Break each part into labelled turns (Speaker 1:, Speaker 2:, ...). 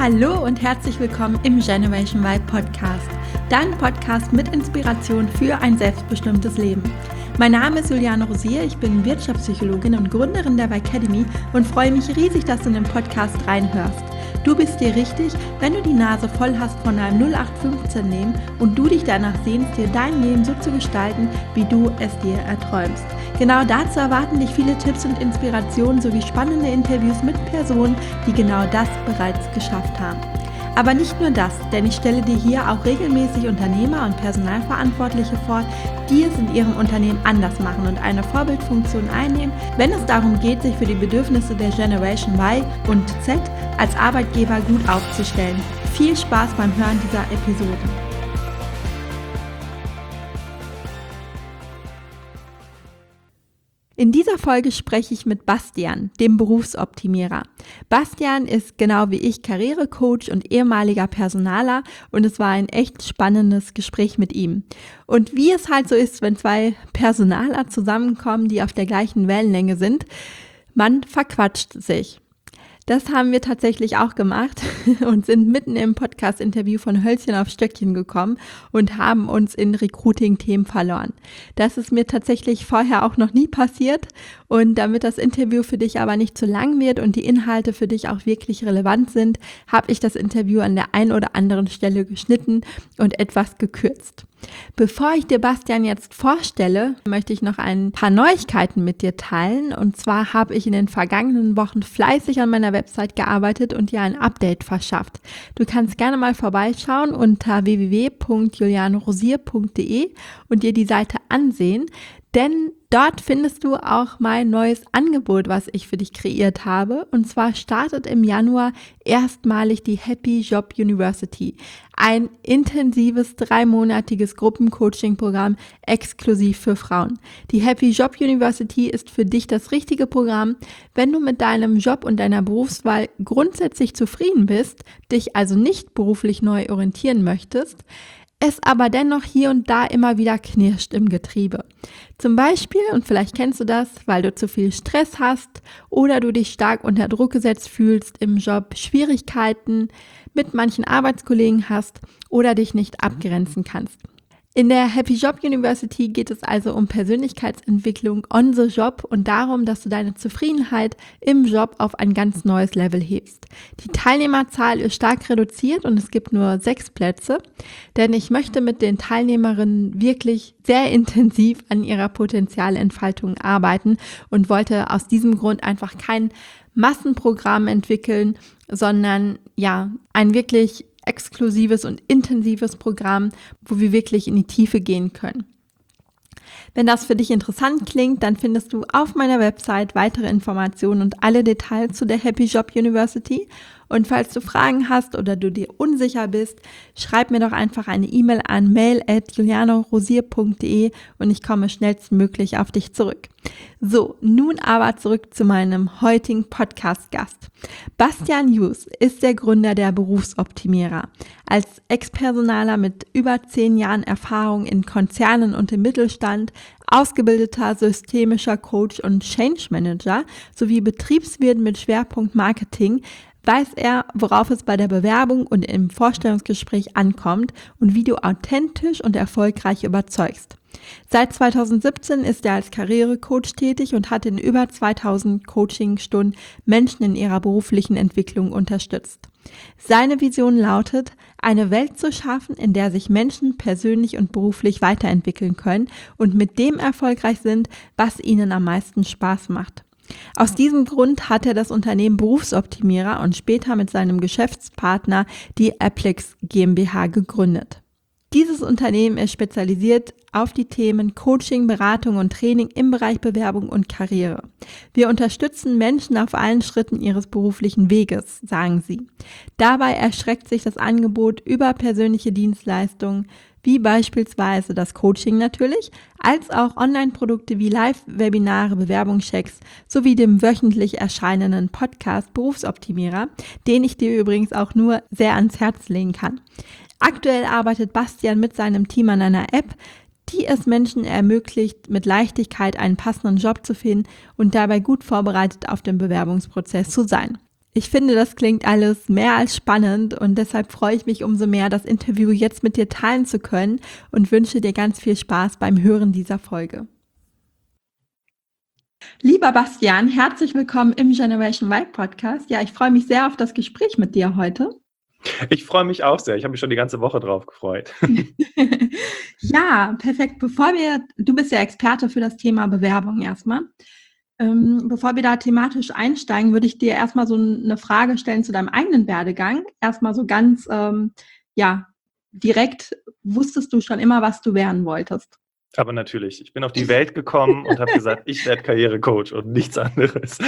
Speaker 1: Hallo und herzlich willkommen im Generation Y Podcast, dein Podcast mit Inspiration für ein selbstbestimmtes Leben. Mein Name ist Juliane Rosier, ich bin Wirtschaftspsychologin und Gründerin der Y-Academy und freue mich riesig, dass du in den Podcast reinhörst. Du bist dir richtig, wenn du die Nase voll hast von einem 0815-Leben und du dich danach sehnst, dir dein Leben so zu gestalten, wie du es dir erträumst. Genau dazu erwarten dich viele Tipps und Inspirationen sowie spannende Interviews mit Personen, die genau das bereits geschafft haben. Aber nicht nur das, denn ich stelle dir hier auch regelmäßig Unternehmer und Personalverantwortliche vor, die es in ihrem Unternehmen anders machen und eine Vorbildfunktion einnehmen, wenn es darum geht, sich für die Bedürfnisse der Generation Y und Z als Arbeitgeber gut aufzustellen. Viel Spaß beim Hören dieser Episode. In dieser Folge spreche ich mit Bastian, dem Berufsoptimierer. Bastian ist genau wie ich Karrierecoach und ehemaliger Personaler und es war ein echt spannendes Gespräch mit ihm. Und wie es halt so ist, wenn zwei Personaler zusammenkommen, die auf der gleichen Wellenlänge sind, man verquatscht sich. Das haben wir tatsächlich auch gemacht und sind mitten im Podcast-Interview von Hölzchen auf Stöckchen gekommen und haben uns in Recruiting-Themen verloren. Das ist mir tatsächlich vorher auch noch nie passiert und damit das Interview für dich aber nicht zu lang wird und die Inhalte für dich auch wirklich relevant sind, habe ich das Interview an der einen oder anderen Stelle geschnitten und etwas gekürzt. Bevor ich dir Bastian jetzt vorstelle, möchte ich noch ein paar Neuigkeiten mit dir teilen. Und zwar habe ich in den vergangenen Wochen fleißig an meiner Website gearbeitet und dir ein Update verschafft. Du kannst gerne mal vorbeischauen unter www.julianerosier.de und dir die Seite ansehen, denn dort findest du auch mein neues Angebot, was ich für dich kreiert habe. Und zwar startet im Januar erstmalig die Happy Job University. Ein intensives 3-monatiges Gruppencoaching-Programm exklusiv für Frauen. Die Happy Job University ist für dich das richtige Programm, wenn du mit deinem Job und deiner Berufswahl grundsätzlich zufrieden bist, dich also nicht beruflich neu orientieren möchtest, es aber dennoch hier und da immer wieder knirscht im Getriebe. Zum Beispiel, und vielleicht kennst du das, weil du zu viel Stress hast oder du dich stark unter Druck gesetzt fühlst im Job, Schwierigkeiten mit manchen Arbeitskollegen hast oder dich nicht abgrenzen kannst. In der Happy Job University geht es also um Persönlichkeitsentwicklung on the job und darum, dass du deine Zufriedenheit im Job auf ein ganz neues Level hebst. Die Teilnehmerzahl ist stark reduziert und es gibt nur 6 Plätze, denn ich möchte mit den Teilnehmerinnen wirklich sehr intensiv an ihrer Potenzialentfaltung arbeiten und wollte aus diesem Grund einfach kein Massenprogramm entwickeln, sondern ein wirklich exklusives und intensives Programm, wo wir wirklich in die Tiefe gehen können. Wenn das für dich interessant klingt, dann findest du auf meiner Website weitere Informationen und alle Details zu der Happy Job University. Und falls du Fragen hast oder du dir unsicher bist, schreib mir doch einfach eine E-Mail an mail@julianerosier.de und ich komme schnellstmöglich auf dich zurück. So, nun aber zurück zu meinem heutigen Podcast-Gast. Bastian Jus ist der Gründer der Berufsoptimierer. Als Ex-Personaler mit über 10 Jahren Erfahrung in Konzernen und im Mittelstand, ausgebildeter systemischer Coach und Change Manager sowie Betriebswirt mit Schwerpunkt Marketing, weiß er, worauf es bei der Bewerbung und im Vorstellungsgespräch ankommt und wie du authentisch und erfolgreich überzeugst. Seit 2017 ist er als Karrierecoach tätig und hat in über 2000 Coachingstunden Menschen in ihrer beruflichen Entwicklung unterstützt. Seine Vision lautet, eine Welt zu schaffen, in der sich Menschen persönlich und beruflich weiterentwickeln können und mit dem erfolgreich sind, was ihnen am meisten Spaß macht. Aus diesem Grund hat er das Unternehmen Berufsoptimierer und später mit seinem Geschäftspartner die Applix GmbH gegründet. Dieses Unternehmen ist spezialisiert auf die Themen Coaching, Beratung und Training im Bereich Bewerbung und Karriere. Wir unterstützen Menschen auf allen Schritten ihres beruflichen Weges, sagen sie. Dabei erstreckt sich das Angebot über persönliche Dienstleistungen, wie beispielsweise das Coaching natürlich, als auch Online-Produkte wie Live-Webinare, Bewerbungschecks sowie dem wöchentlich erscheinenden Podcast Berufsoptimierer, den ich dir übrigens auch nur sehr ans Herz legen kann. Aktuell arbeitet Bastian mit seinem Team an einer App, die es Menschen ermöglicht, mit Leichtigkeit einen passenden Job zu finden und dabei gut vorbereitet auf den Bewerbungsprozess zu sein. Ich finde, das klingt alles mehr als spannend und deshalb freue ich mich umso mehr, das Interview jetzt mit dir teilen zu können und wünsche dir ganz viel Spaß beim Hören dieser Folge. Lieber Bastian, herzlich willkommen im Generation Y Podcast. Ja, ich freue mich sehr auf das Gespräch mit dir heute.
Speaker 2: Ich freue mich auch sehr. Ich habe mich schon die ganze Woche drauf gefreut.
Speaker 1: Ja, perfekt. Du bist ja Experte für das Thema Bewerbung erstmal. Bevor wir da thematisch einsteigen, würde ich dir erstmal so eine Frage stellen zu deinem eigenen Werdegang. Erstmal so ganz, direkt, wusstest du schon immer, was du werden wolltest?
Speaker 2: Aber natürlich, ich bin auf die Welt gekommen und habe gesagt, ich werde Karrierecoach und nichts anderes.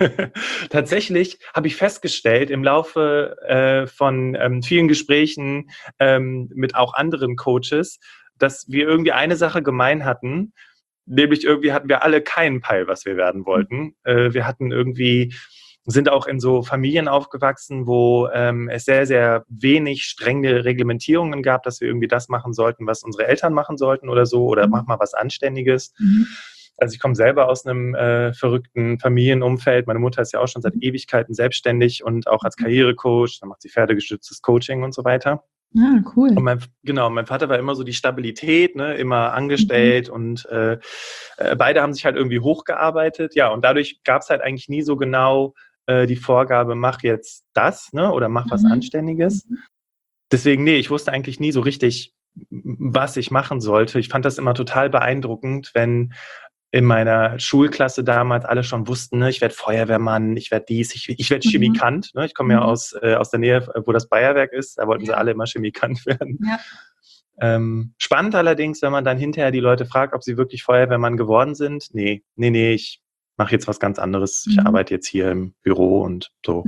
Speaker 2: Tatsächlich habe ich festgestellt im Laufe von vielen Gesprächen mit auch anderen Coaches, dass wir irgendwie eine Sache gemein hatten, nämlich irgendwie hatten wir alle keinen Peil, was wir werden wollten. Wir hatten irgendwie, sind auch in so Familien aufgewachsen, wo es sehr, sehr wenig strenge Reglementierungen gab, dass wir irgendwie das machen sollten, was unsere Eltern machen sollten oder so, oder mach mal was Anständiges. Also ich komme selber aus einem verrückten Familienumfeld. Meine Mutter ist ja auch schon seit Ewigkeiten selbstständig und auch als Karrierecoach. Dann macht sie pferdegestütztes Coaching und so weiter.
Speaker 1: Ah, cool.
Speaker 2: Und mein Vater war immer so die Stabilität, ne, immer angestellt und beide haben sich halt irgendwie hochgearbeitet. Ja, und dadurch gab es halt eigentlich nie so genau die Vorgabe, mach jetzt das, ne, oder mach was Anständiges. Deswegen, nee, ich wusste eigentlich nie so richtig, was ich machen sollte. Ich fand das immer total beeindruckend, wenn in meiner Schulklasse damals alle schon wussten, ne, ich werde Feuerwehrmann, ich werde dies, ich werde Chemikant. Ne? Ich komme ja aus der Nähe, wo das Bayerwerk ist. Da wollten sie alle immer Chemikant werden. Ja. Spannend allerdings, wenn man dann hinterher die Leute fragt, ob sie wirklich Feuerwehrmann geworden sind. Nee, ich mache jetzt was ganz anderes. Ich arbeite jetzt hier im Büro und so.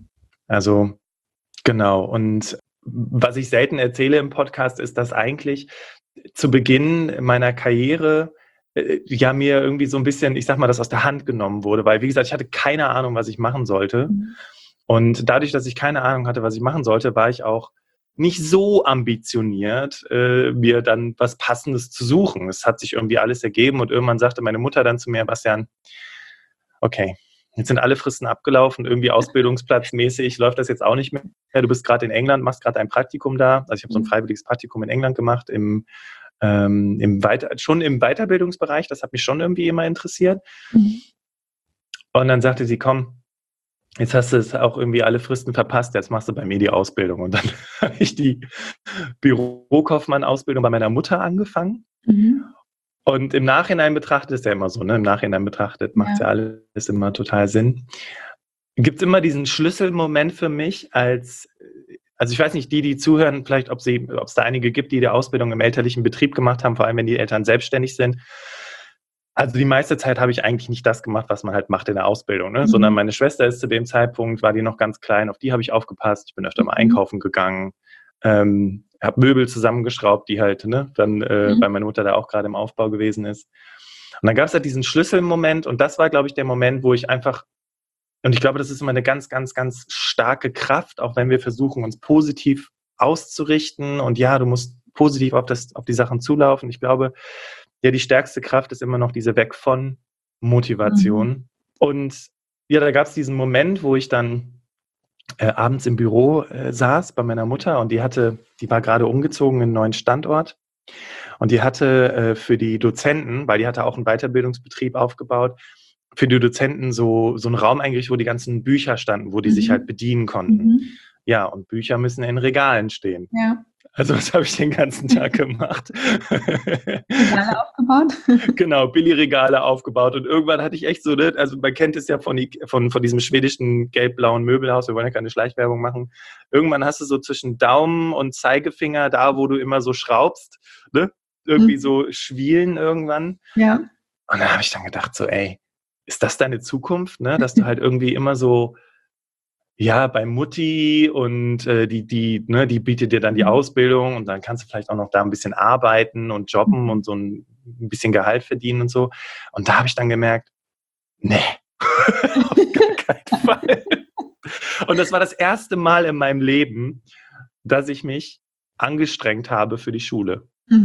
Speaker 2: Also, genau. Und was ich selten erzähle im Podcast, ist, dass eigentlich zu Beginn meiner Karriere ja mir irgendwie so ein bisschen, ich sag mal, das aus der Hand genommen wurde, weil, wie gesagt, ich hatte keine Ahnung, was ich machen sollte. Und dadurch, dass ich keine Ahnung hatte, was ich machen sollte, war ich auch nicht so ambitioniert, mir dann was Passendes zu suchen. Es hat sich irgendwie alles ergeben und irgendwann sagte meine Mutter dann zu mir, Bastian, okay, jetzt sind alle Fristen abgelaufen, irgendwie ausbildungsplatzmäßig läuft das jetzt auch nicht mehr. Du bist gerade in England, machst gerade ein Praktikum da. Also ich habe so ein freiwilliges Praktikum in England gemacht, schon im Weiterbildungsbereich. Das hat mich schon irgendwie immer interessiert. Und dann sagte sie, komm, jetzt hast du es auch irgendwie alle Fristen verpasst, jetzt machst du bei mir die Ausbildung. Und dann habe ich die Bürokaufmann-Ausbildung bei meiner Mutter angefangen. Und im Nachhinein betrachtet, ist ja immer so, ne? Im Nachhinein betrachtet macht ja alles immer total Sinn. Gibt es immer diesen Schlüsselmoment für mich also ich weiß nicht, die zuhören, vielleicht, ob es da einige gibt, die Ausbildung im elterlichen Betrieb gemacht haben, vor allem wenn die Eltern selbstständig sind. Also die meiste Zeit habe ich eigentlich nicht das gemacht, was man halt macht in der Ausbildung, ne? Sondern meine Schwester ist zu dem Zeitpunkt, war die noch ganz klein, auf die habe ich aufgepasst. Ich bin öfter mal einkaufen gegangen, habe Möbel zusammengeschraubt, die halt, ne, dann, weil meine Mutter da auch gerade im Aufbau gewesen ist. Und dann gab es halt diesen Schlüsselmoment und das war, glaube ich, der Moment, wo ich einfach, und ich glaube, das ist immer eine ganz, ganz, ganz starke Kraft, auch wenn wir versuchen, uns positiv auszurichten und ja, du musst positiv auf die Sachen zulaufen. Ich glaube, ja, die stärkste Kraft ist immer noch diese Weg von Motivation. Und ja, da gab es diesen Moment, wo ich dann abends im Büro saß bei meiner Mutter und die war gerade umgezogen in einen neuen Standort und die hatte für die Dozenten, weil die hatte auch einen Weiterbildungsbetrieb aufgebaut, für die Dozenten so einen Raum eingerichtet, wo die ganzen Bücher standen, wo die sich halt bedienen konnten. Ja, und Bücher müssen in Regalen stehen. Ja. Also was habe ich den ganzen Tag gemacht?
Speaker 1: Regale aufgebaut?
Speaker 2: Genau, Billigregale aufgebaut. Und irgendwann hatte ich echt so, ne, also man kennt es ja von diesem schwedischen gelb-blauen Möbelhaus, wir wollen ja keine Schleichwerbung machen. Irgendwann hast du so zwischen Daumen und Zeigefinger, da wo du immer so schraubst, ne, irgendwie so Schwielen irgendwann. Ja. Und dann habe ich dann gedacht so, ey, ist das deine Zukunft, ne? Dass du halt irgendwie immer so, ja, bei Mutti und die bietet dir dann die Ausbildung und dann kannst du vielleicht auch noch da ein bisschen arbeiten und jobben und so ein bisschen Gehalt verdienen und so. Und da habe ich dann gemerkt, nee, auf gar keinen Fall. Und das war das erste Mal in meinem Leben, dass ich mich angestrengt habe für die Schule.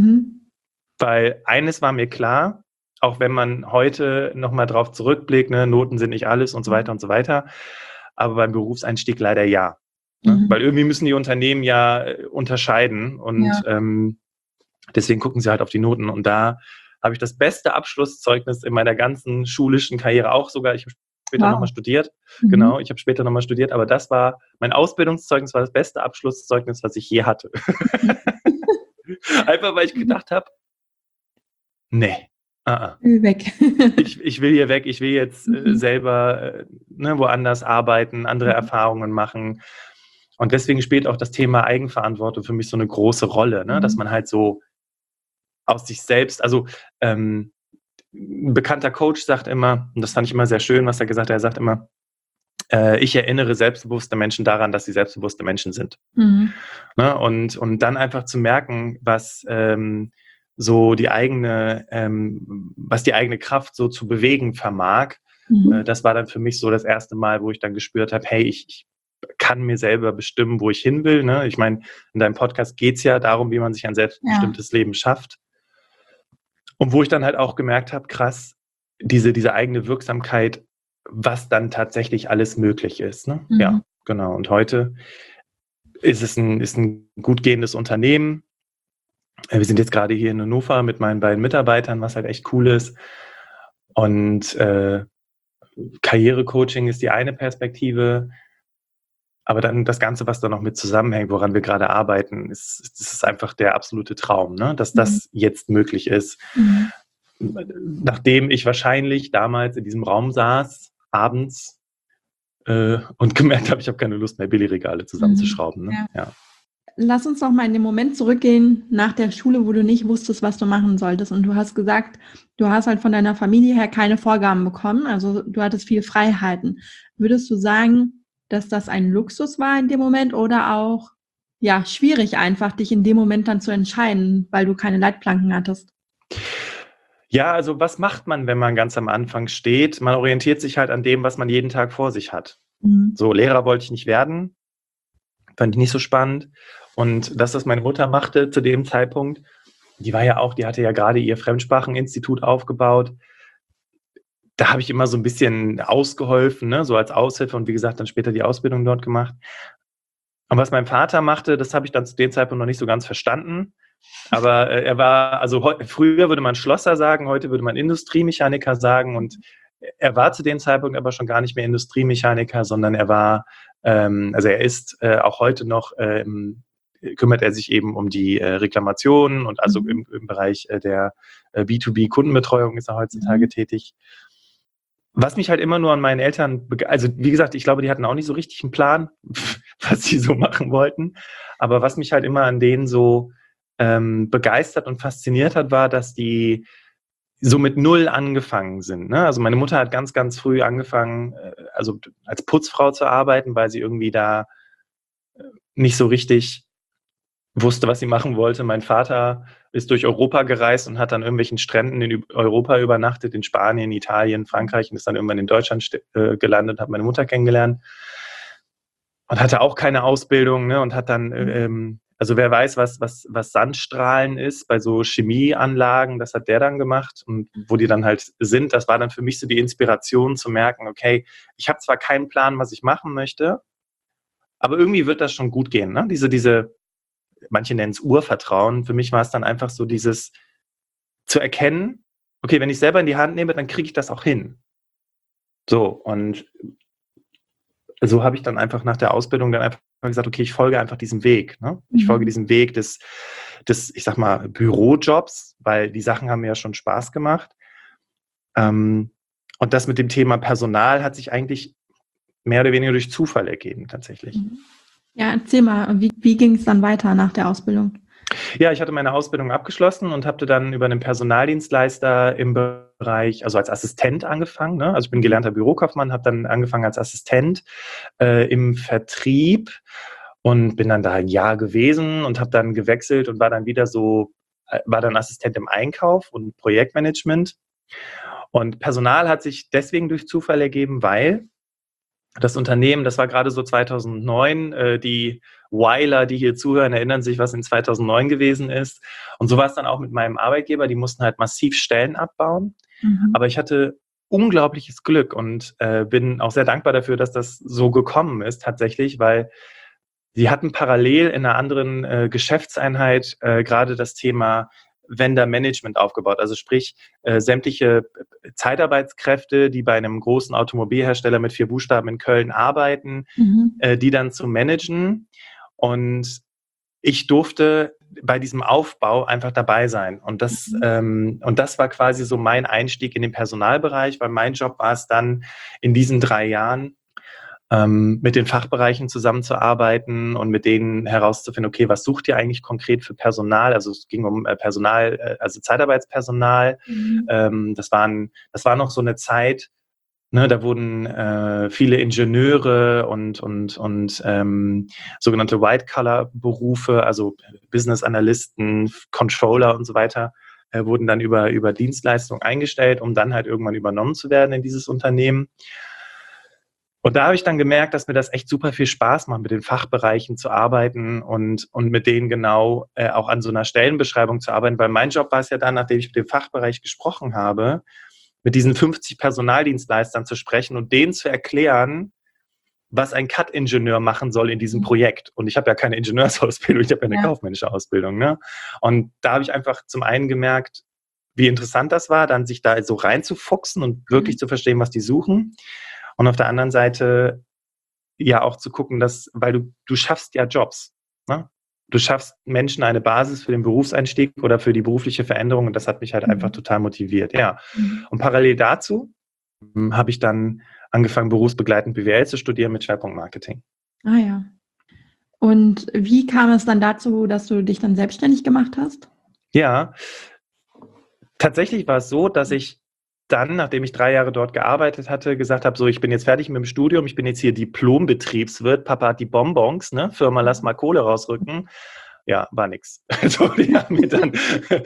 Speaker 2: Weil eines war mir klar, auch wenn man heute nochmal drauf zurückblickt, ne, Noten sind nicht alles und so weiter und so weiter. aber beim Berufseinstieg leider ja. Ne? Weil irgendwie müssen die Unternehmen ja unterscheiden und deswegen gucken sie halt auf die Noten. Und da habe ich das beste Abschlusszeugnis in meiner ganzen schulischen Karriere auch sogar. Ich habe später nochmal studiert. Genau, ich habe später nochmal studiert, aber das war, mein Ausbildungszeugnis war das beste Abschlusszeugnis, was ich je hatte. Einfach, weil ich gedacht habe, nee.
Speaker 1: Weg.
Speaker 2: Ich will hier weg, ich will jetzt selber woanders arbeiten, andere Erfahrungen machen. Und deswegen spielt auch das Thema Eigenverantwortung für mich so eine große Rolle, ne? Dass man halt so aus sich selbst, also ein bekannter Coach sagt immer, und das fand ich immer sehr schön, was er gesagt hat, er sagt immer, ich erinnere selbstbewusste Menschen daran, dass sie selbstbewusste Menschen sind. Ne? Und dann einfach zu merken, was so die eigene, was die eigene Kraft so zu bewegen vermag. Das war dann für mich so das erste Mal, wo ich dann gespürt habe, hey, ich kann mir selber bestimmen, wo ich hin will. Ne? Ich meine, in deinem Podcast geht es ja darum, wie man sich ein selbstbestimmtes Leben schafft. Und wo ich dann halt auch gemerkt habe, krass, diese eigene Wirksamkeit, was dann tatsächlich alles möglich ist. Ne? Ja, genau. Und heute ist es ein gut gehendes Unternehmen. Wir sind jetzt gerade hier in Hannover mit meinen beiden Mitarbeitern, was halt echt cool ist. Und Karrierecoaching ist die eine Perspektive. Aber dann das Ganze, was da noch mit zusammenhängt, woran wir gerade arbeiten, das ist einfach der absolute Traum, ne? Dass das jetzt möglich ist. Nachdem ich wahrscheinlich damals in diesem Raum saß, abends, und gemerkt habe, ich habe keine Lust mehr, Billigregale zusammenzuschrauben. Ne? Ja.
Speaker 1: Lass uns noch mal in den Moment zurückgehen nach der Schule, wo du nicht wusstest, was du machen solltest. Und du hast gesagt, du hast halt von deiner Familie her keine Vorgaben bekommen. Also du hattest viel Freiheiten. Würdest du sagen, dass das ein Luxus war in dem Moment oder auch schwierig einfach, dich in dem Moment dann zu entscheiden, weil du keine Leitplanken hattest?
Speaker 2: Ja, also was macht man, wenn man ganz am Anfang steht? Man orientiert sich halt an dem, was man jeden Tag vor sich hat. So, Lehrer wollte ich nicht werden, fand ich nicht so spannend. Und das, was meine Mutter machte zu dem Zeitpunkt, die hatte ja gerade ihr Fremdspracheninstitut aufgebaut. Da habe ich immer so ein bisschen ausgeholfen, ne? So als Aushilfe und wie gesagt, dann später die Ausbildung dort gemacht. Und was mein Vater machte, das habe ich dann zu dem Zeitpunkt noch nicht so ganz verstanden. Aber er war, also früher würde man Schlosser sagen, heute würde man Industriemechaniker sagen. Und er war zu dem Zeitpunkt aber schon gar nicht mehr Industriemechaniker, sondern er war, also er ist auch heute noch, kümmert er sich eben um die Reklamationen und also im Bereich der B2B-Kundenbetreuung ist er heutzutage tätig. Was mich halt immer nur an meinen Eltern, also wie gesagt, ich glaube, die hatten auch nicht so richtig einen Plan, was sie so machen wollten. Aber was mich halt immer an denen so begeistert und fasziniert hat, war, dass die so mit Null angefangen sind. Ne? Also meine Mutter hat ganz, ganz früh angefangen, also als Putzfrau zu arbeiten, weil sie irgendwie da nicht so richtig wusste, was sie machen wollte. Mein Vater ist durch Europa gereist und hat an irgendwelchen Stränden in Europa übernachtet, in Spanien, Italien, Frankreich und ist dann irgendwann in Deutschland gelandet, hat meine Mutter kennengelernt und hatte auch keine Ausbildung, ne? Und hat dann, also wer weiß, was Sandstrahlen ist bei so Chemieanlagen, das hat der dann gemacht und wo die dann halt sind, das war dann für mich so die Inspiration zu merken, okay, ich habe zwar keinen Plan, was ich machen möchte, aber irgendwie wird das schon gut gehen, ne? Manche nennen es Urvertrauen. Für mich war es dann einfach so dieses zu erkennen, okay, wenn ich selber in die Hand nehme, dann kriege ich das auch hin. So, und so habe ich dann einfach nach der Ausbildung dann einfach gesagt, okay, ich folge einfach diesem Weg. Ne? Ich folge diesem Weg des, ich sag mal, Bürojobs, weil die Sachen haben mir ja schon Spaß gemacht. Und das mit dem Thema Personal hat sich eigentlich mehr oder weniger durch Zufall ergeben, tatsächlich.
Speaker 1: Ja, erzähl mal, wie ging es dann weiter nach der Ausbildung?
Speaker 2: Ja, ich hatte meine Ausbildung abgeschlossen und habe dann über einen Personaldienstleister im Bereich, also als Assistent angefangen. Ne? Also ich bin gelernter Bürokaufmann, habe dann angefangen als Assistent im Vertrieb und bin dann da ein Jahr gewesen und habe dann gewechselt und war dann Assistent im Einkauf und Projektmanagement. Und Personal hat sich deswegen durch Zufall ergeben, weil das Unternehmen, das war gerade so 2009, die Weiler, die hier zuhören, erinnern sich, was in 2009 gewesen ist. Und so war es dann auch mit meinem Arbeitgeber. Die mussten halt massiv Stellen abbauen. Aber ich hatte unglaubliches Glück und bin auch sehr dankbar dafür, dass das so gekommen ist tatsächlich, weil sie hatten parallel in einer anderen Geschäftseinheit gerade das Thema Vendor Management aufgebaut. Also sprich, sämtliche Zeitarbeitskräfte, die bei einem großen Automobilhersteller mit 4 Buchstaben in Köln arbeiten, die dann zu managen. Und ich durfte bei diesem Aufbau einfach dabei sein. Und das war quasi so mein Einstieg in den Personalbereich, weil mein Job war es dann in diesen 3 Jahren, mit den Fachbereichen zusammenzuarbeiten und mit denen herauszufinden, okay, was sucht ihr eigentlich konkret für Personal? Also es ging um Personal, also Zeitarbeitspersonal. Das war noch so eine Zeit, ne, da wurden viele Ingenieure und sogenannte White-Collar-Berufe, also Business-Analysten, Controller und so weiter, wurden dann über Dienstleistungen eingestellt, um dann halt irgendwann übernommen zu werden in dieses Unternehmen. Und da habe ich dann gemerkt, dass mir das echt super viel Spaß macht, mit den Fachbereichen zu arbeiten und mit denen genau auch an so einer Stellenbeschreibung zu arbeiten, weil mein Job war es ja dann, nachdem ich mit dem Fachbereich gesprochen habe, mit diesen 50 Personaldienstleistern zu sprechen und denen zu erklären, was ein Cut-Ingenieur machen soll in diesem Projekt. Und ich habe ja keine Ingenieursausbildung, ich habe ja eine kaufmännische Ausbildung. Ne? Und da habe ich einfach zum einen gemerkt, wie interessant das war, dann sich da so reinzufuchsen und wirklich zu verstehen, was die suchen. Und auf der anderen Seite ja auch zu gucken, dass, weil du schaffst ja Jobs. Ne? Du schaffst Menschen eine Basis für den Berufseinstieg oder für die berufliche Veränderung und das hat mich halt einfach total motiviert. Ja. Und parallel dazu habe ich dann angefangen, berufsbegleitend BWL zu studieren mit Schwerpunkt Marketing.
Speaker 1: Ah ja. Und wie kam es dann dazu, dass du dich dann selbstständig gemacht hast?
Speaker 2: Ja, tatsächlich war es so, dass ich dann, nachdem ich 3 Jahre dort gearbeitet hatte, gesagt habe, so, ich bin jetzt fertig mit dem Studium, ich bin jetzt hier Diplom-Betriebswirt, Papa hat die Bonbons, ne? Firma, lass mal Kohle rausrücken. Ja, war nix. Also, die haben mir dann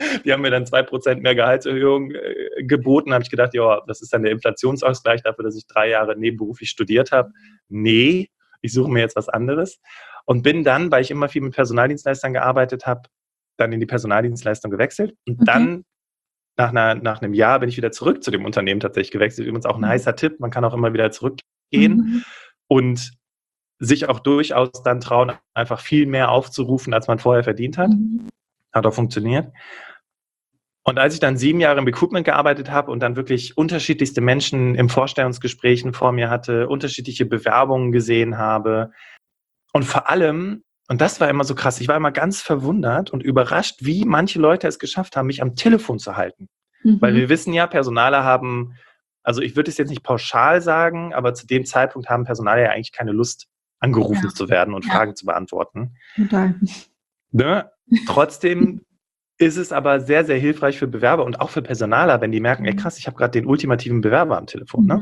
Speaker 2: 2% mehr Gehaltserhöhung geboten. Habe ich gedacht, ja, das ist dann der Inflationsausgleich dafür, dass ich 3 Jahre nebenberuflich studiert habe. Nee, ich suche mir jetzt was anderes. Und bin dann, weil ich immer viel mit Personaldienstleistern gearbeitet habe, dann in die Personaldienstleistung gewechselt. Und dann nach einem Jahr bin ich wieder zurück zu dem Unternehmen tatsächlich gewechselt. Übrigens auch ein heißer Tipp, man kann auch immer wieder zurückgehen und sich auch durchaus dann trauen, einfach viel mehr aufzurufen, als man vorher verdient hat. Hat auch funktioniert. Und als ich dann 7 Jahre im Recruitment gearbeitet habe und dann wirklich unterschiedlichste Menschen im Vorstellungsgesprächen vor mir hatte, unterschiedliche Bewerbungen gesehen habe und vor allem, und das war immer so krass, ich war immer ganz verwundert und überrascht, wie manche Leute es geschafft haben, mich am Telefon zu halten. Weil wir wissen ja, Personaler haben, also ich würde es jetzt nicht pauschal sagen, aber zu dem Zeitpunkt haben Personaler ja eigentlich keine Lust, angerufen zu werden und Fragen zu beantworten.
Speaker 1: Total.
Speaker 2: Ne? Trotzdem ist es aber sehr, sehr hilfreich für Bewerber und auch für Personaler, wenn die merken, ey krass, ich habe gerade den ultimativen Bewerber am Telefon. Ne?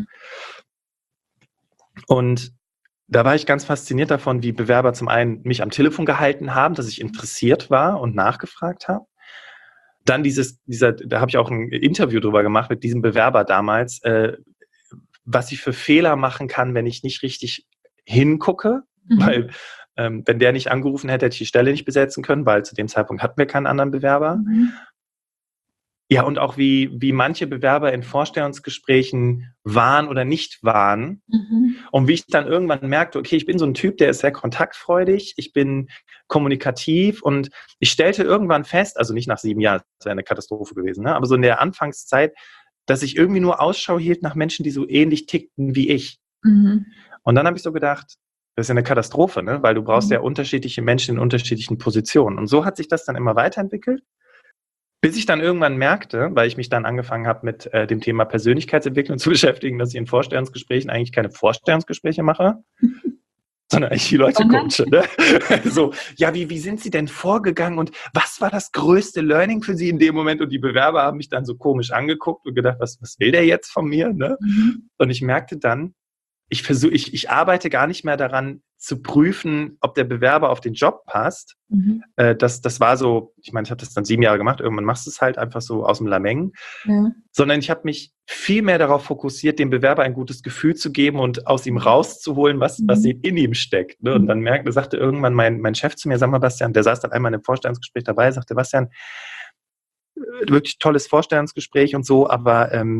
Speaker 2: Und da war ich ganz fasziniert davon, wie Bewerber zum einen mich am Telefon gehalten haben, dass ich interessiert war und nachgefragt habe. Dann da habe ich auch ein Interview drüber gemacht mit diesem Bewerber damals, was ich für Fehler machen kann, wenn ich nicht richtig hingucke, weil wenn der nicht angerufen hätte, hätte ich die Stelle nicht besetzen können, weil zu dem Zeitpunkt hatten wir keinen anderen Bewerber. Ja, und auch wie manche Bewerber in Vorstellungsgesprächen waren oder nicht waren. Und wie ich dann irgendwann merkte, okay, ich bin so ein Typ, der ist sehr kontaktfreudig, ich bin kommunikativ und ich stellte irgendwann fest, also nicht nach 7 Jahren, das wäre eine Katastrophe gewesen, ne? Aber so in der Anfangszeit, dass ich irgendwie nur Ausschau hielt nach Menschen, die so ähnlich tickten wie ich. Und dann habe ich so gedacht, das ist ja eine Katastrophe, ne? Weil du brauchst ja unterschiedliche Menschen in unterschiedlichen Positionen. Und so hat sich das dann immer weiterentwickelt, bis ich dann irgendwann merkte, weil ich mich dann angefangen habe, mit dem Thema Persönlichkeitsentwicklung zu beschäftigen, dass ich in Vorstellungsgesprächen eigentlich keine Vorstellungsgespräche mache, sondern eigentlich die Leute coache. Ne? So, ja, wie sind Sie denn vorgegangen und was war das größte Learning für Sie in dem Moment? Und die Bewerber haben mich dann so komisch angeguckt und gedacht, was will der jetzt von mir? Ne? Und ich merkte dann, ich arbeite gar nicht mehr daran zu prüfen, ob der Bewerber auf den Job passt. Das war so, ich meine, ich habe das dann 7 Jahre gemacht, irgendwann machst du es halt einfach so aus dem Lameng. Sondern ich habe mich viel mehr darauf fokussiert, dem Bewerber ein gutes Gefühl zu geben und aus ihm rauszuholen, was in ihm steckt. Ne? Und dann sagte irgendwann mein Chef zu mir, sag mal, Bastian, der saß dann einmal in einem Vorstellungsgespräch dabei, sagte, Bastian, wirklich tolles Vorstellungsgespräch und so, aber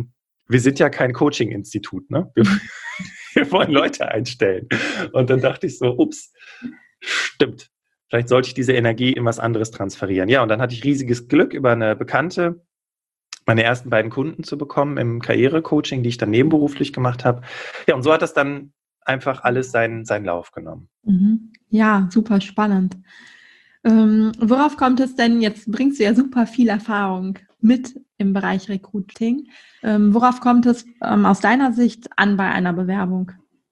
Speaker 2: wir sind ja kein Coaching-Institut, ne? Wir wollen Leute einstellen. Und dann dachte ich so, ups, stimmt. Vielleicht sollte ich diese Energie in was anderes transferieren. Ja, und dann hatte ich riesiges Glück, über eine Bekannte meine ersten beiden Kunden zu bekommen im Karrierecoaching, die ich dann nebenberuflich gemacht habe. Ja, und so hat das dann einfach alles seinen Lauf genommen.
Speaker 1: Ja, super spannend. Worauf kommt es denn, jetzt bringst du ja super viel Erfahrung mit im Bereich Recruiting. Worauf kommt es aus deiner Sicht an bei einer Bewerbung?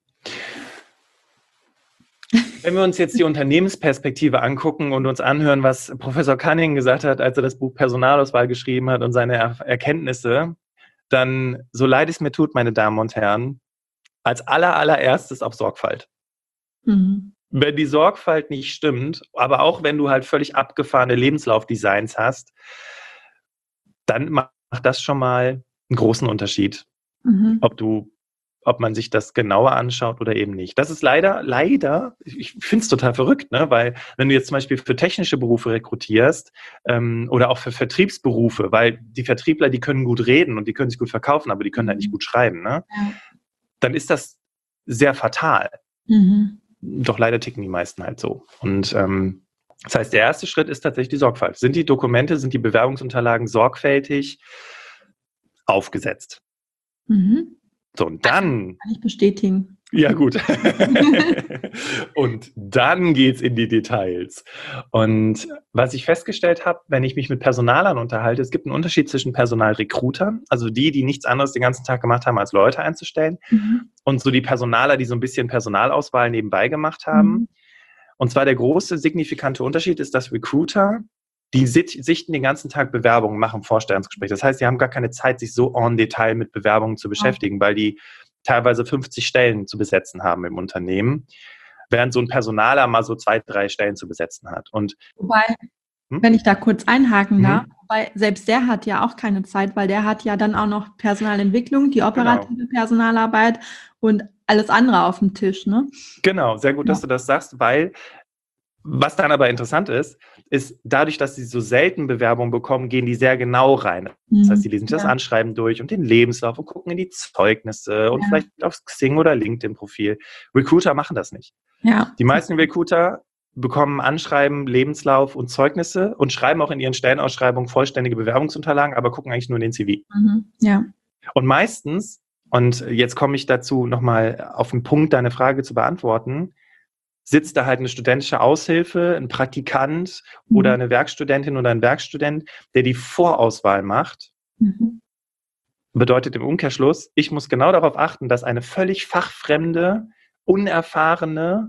Speaker 2: Wenn wir uns jetzt die Unternehmensperspektive angucken und uns anhören, was Professor Cunningham gesagt hat, als er das Buch Personalauswahl geschrieben hat und seine Erkenntnisse, dann, so leid es mir tut, meine Damen und Herren, als allererstes auf Sorgfalt. Wenn die Sorgfalt nicht stimmt, aber auch wenn du halt völlig abgefahrene Lebenslaufdesigns hast, dann macht das schon mal einen großen Unterschied, ob man sich das genauer anschaut oder eben nicht. Das ist leider, ich finde es total verrückt, ne? Weil wenn du jetzt zum Beispiel für technische Berufe rekrutierst oder auch für Vertriebsberufe, weil die Vertriebler, die können gut reden und die können sich gut verkaufen, aber die können halt nicht gut schreiben, ne? Ja. Dann ist das sehr fatal. Doch leider ticken die meisten halt so. Und das heißt, der erste Schritt ist tatsächlich die Sorgfalt. Sind die Dokumente, sind die Bewerbungsunterlagen sorgfältig aufgesetzt? So, und dann...
Speaker 1: Kann ich bestätigen.
Speaker 2: Ja, gut. Und dann geht's in die Details. Und was ich festgestellt habe, wenn ich mich mit Personalern unterhalte, es gibt einen Unterschied zwischen Personalrecruitern, also die nichts anderes den ganzen Tag gemacht haben, als Leute einzustellen, und so die Personaler, die so ein bisschen Personalauswahl nebenbei gemacht haben. Und zwar der große signifikante Unterschied ist, dass Recruiter, die sichten den ganzen Tag Bewerbungen, machen Vorstellungsgespräche. Das heißt, die haben gar keine Zeit, sich so en Detail mit Bewerbungen zu beschäftigen, weil die teilweise 50 Stellen zu besetzen haben im Unternehmen, während so ein Personaler mal so 2, 3 Stellen zu besetzen hat. Und
Speaker 1: wobei, wenn ich da kurz einhaken darf, weil selbst der hat ja auch keine Zeit, weil der hat ja dann auch noch Personalentwicklung, die operative Personalarbeit und alles andere auf dem Tisch, ne?
Speaker 2: Genau, sehr gut, dass du das sagst, weil was dann aber interessant ist dadurch, dass sie so selten Bewerbungen bekommen, gehen die sehr genau rein. Das heißt, die lesen sich das Anschreiben durch und den Lebenslauf und gucken in die Zeugnisse und vielleicht aufs Xing- oder LinkedIn-Profil. Recruiter machen das nicht.
Speaker 1: Ja.
Speaker 2: Die meisten Recruiter bekommen Anschreiben, Lebenslauf und Zeugnisse und schreiben auch in ihren Stellenausschreibungen vollständige Bewerbungsunterlagen, aber gucken eigentlich nur in den CV.
Speaker 1: Ja.
Speaker 2: Und meistens, und jetzt komme ich dazu, nochmal auf den Punkt, deine Frage zu beantworten, sitzt da halt eine studentische Aushilfe, ein Praktikant oder eine Werkstudentin oder ein Werkstudent, der die Vorauswahl macht. Bedeutet im Umkehrschluss, ich muss genau darauf achten, dass eine völlig fachfremde, unerfahrene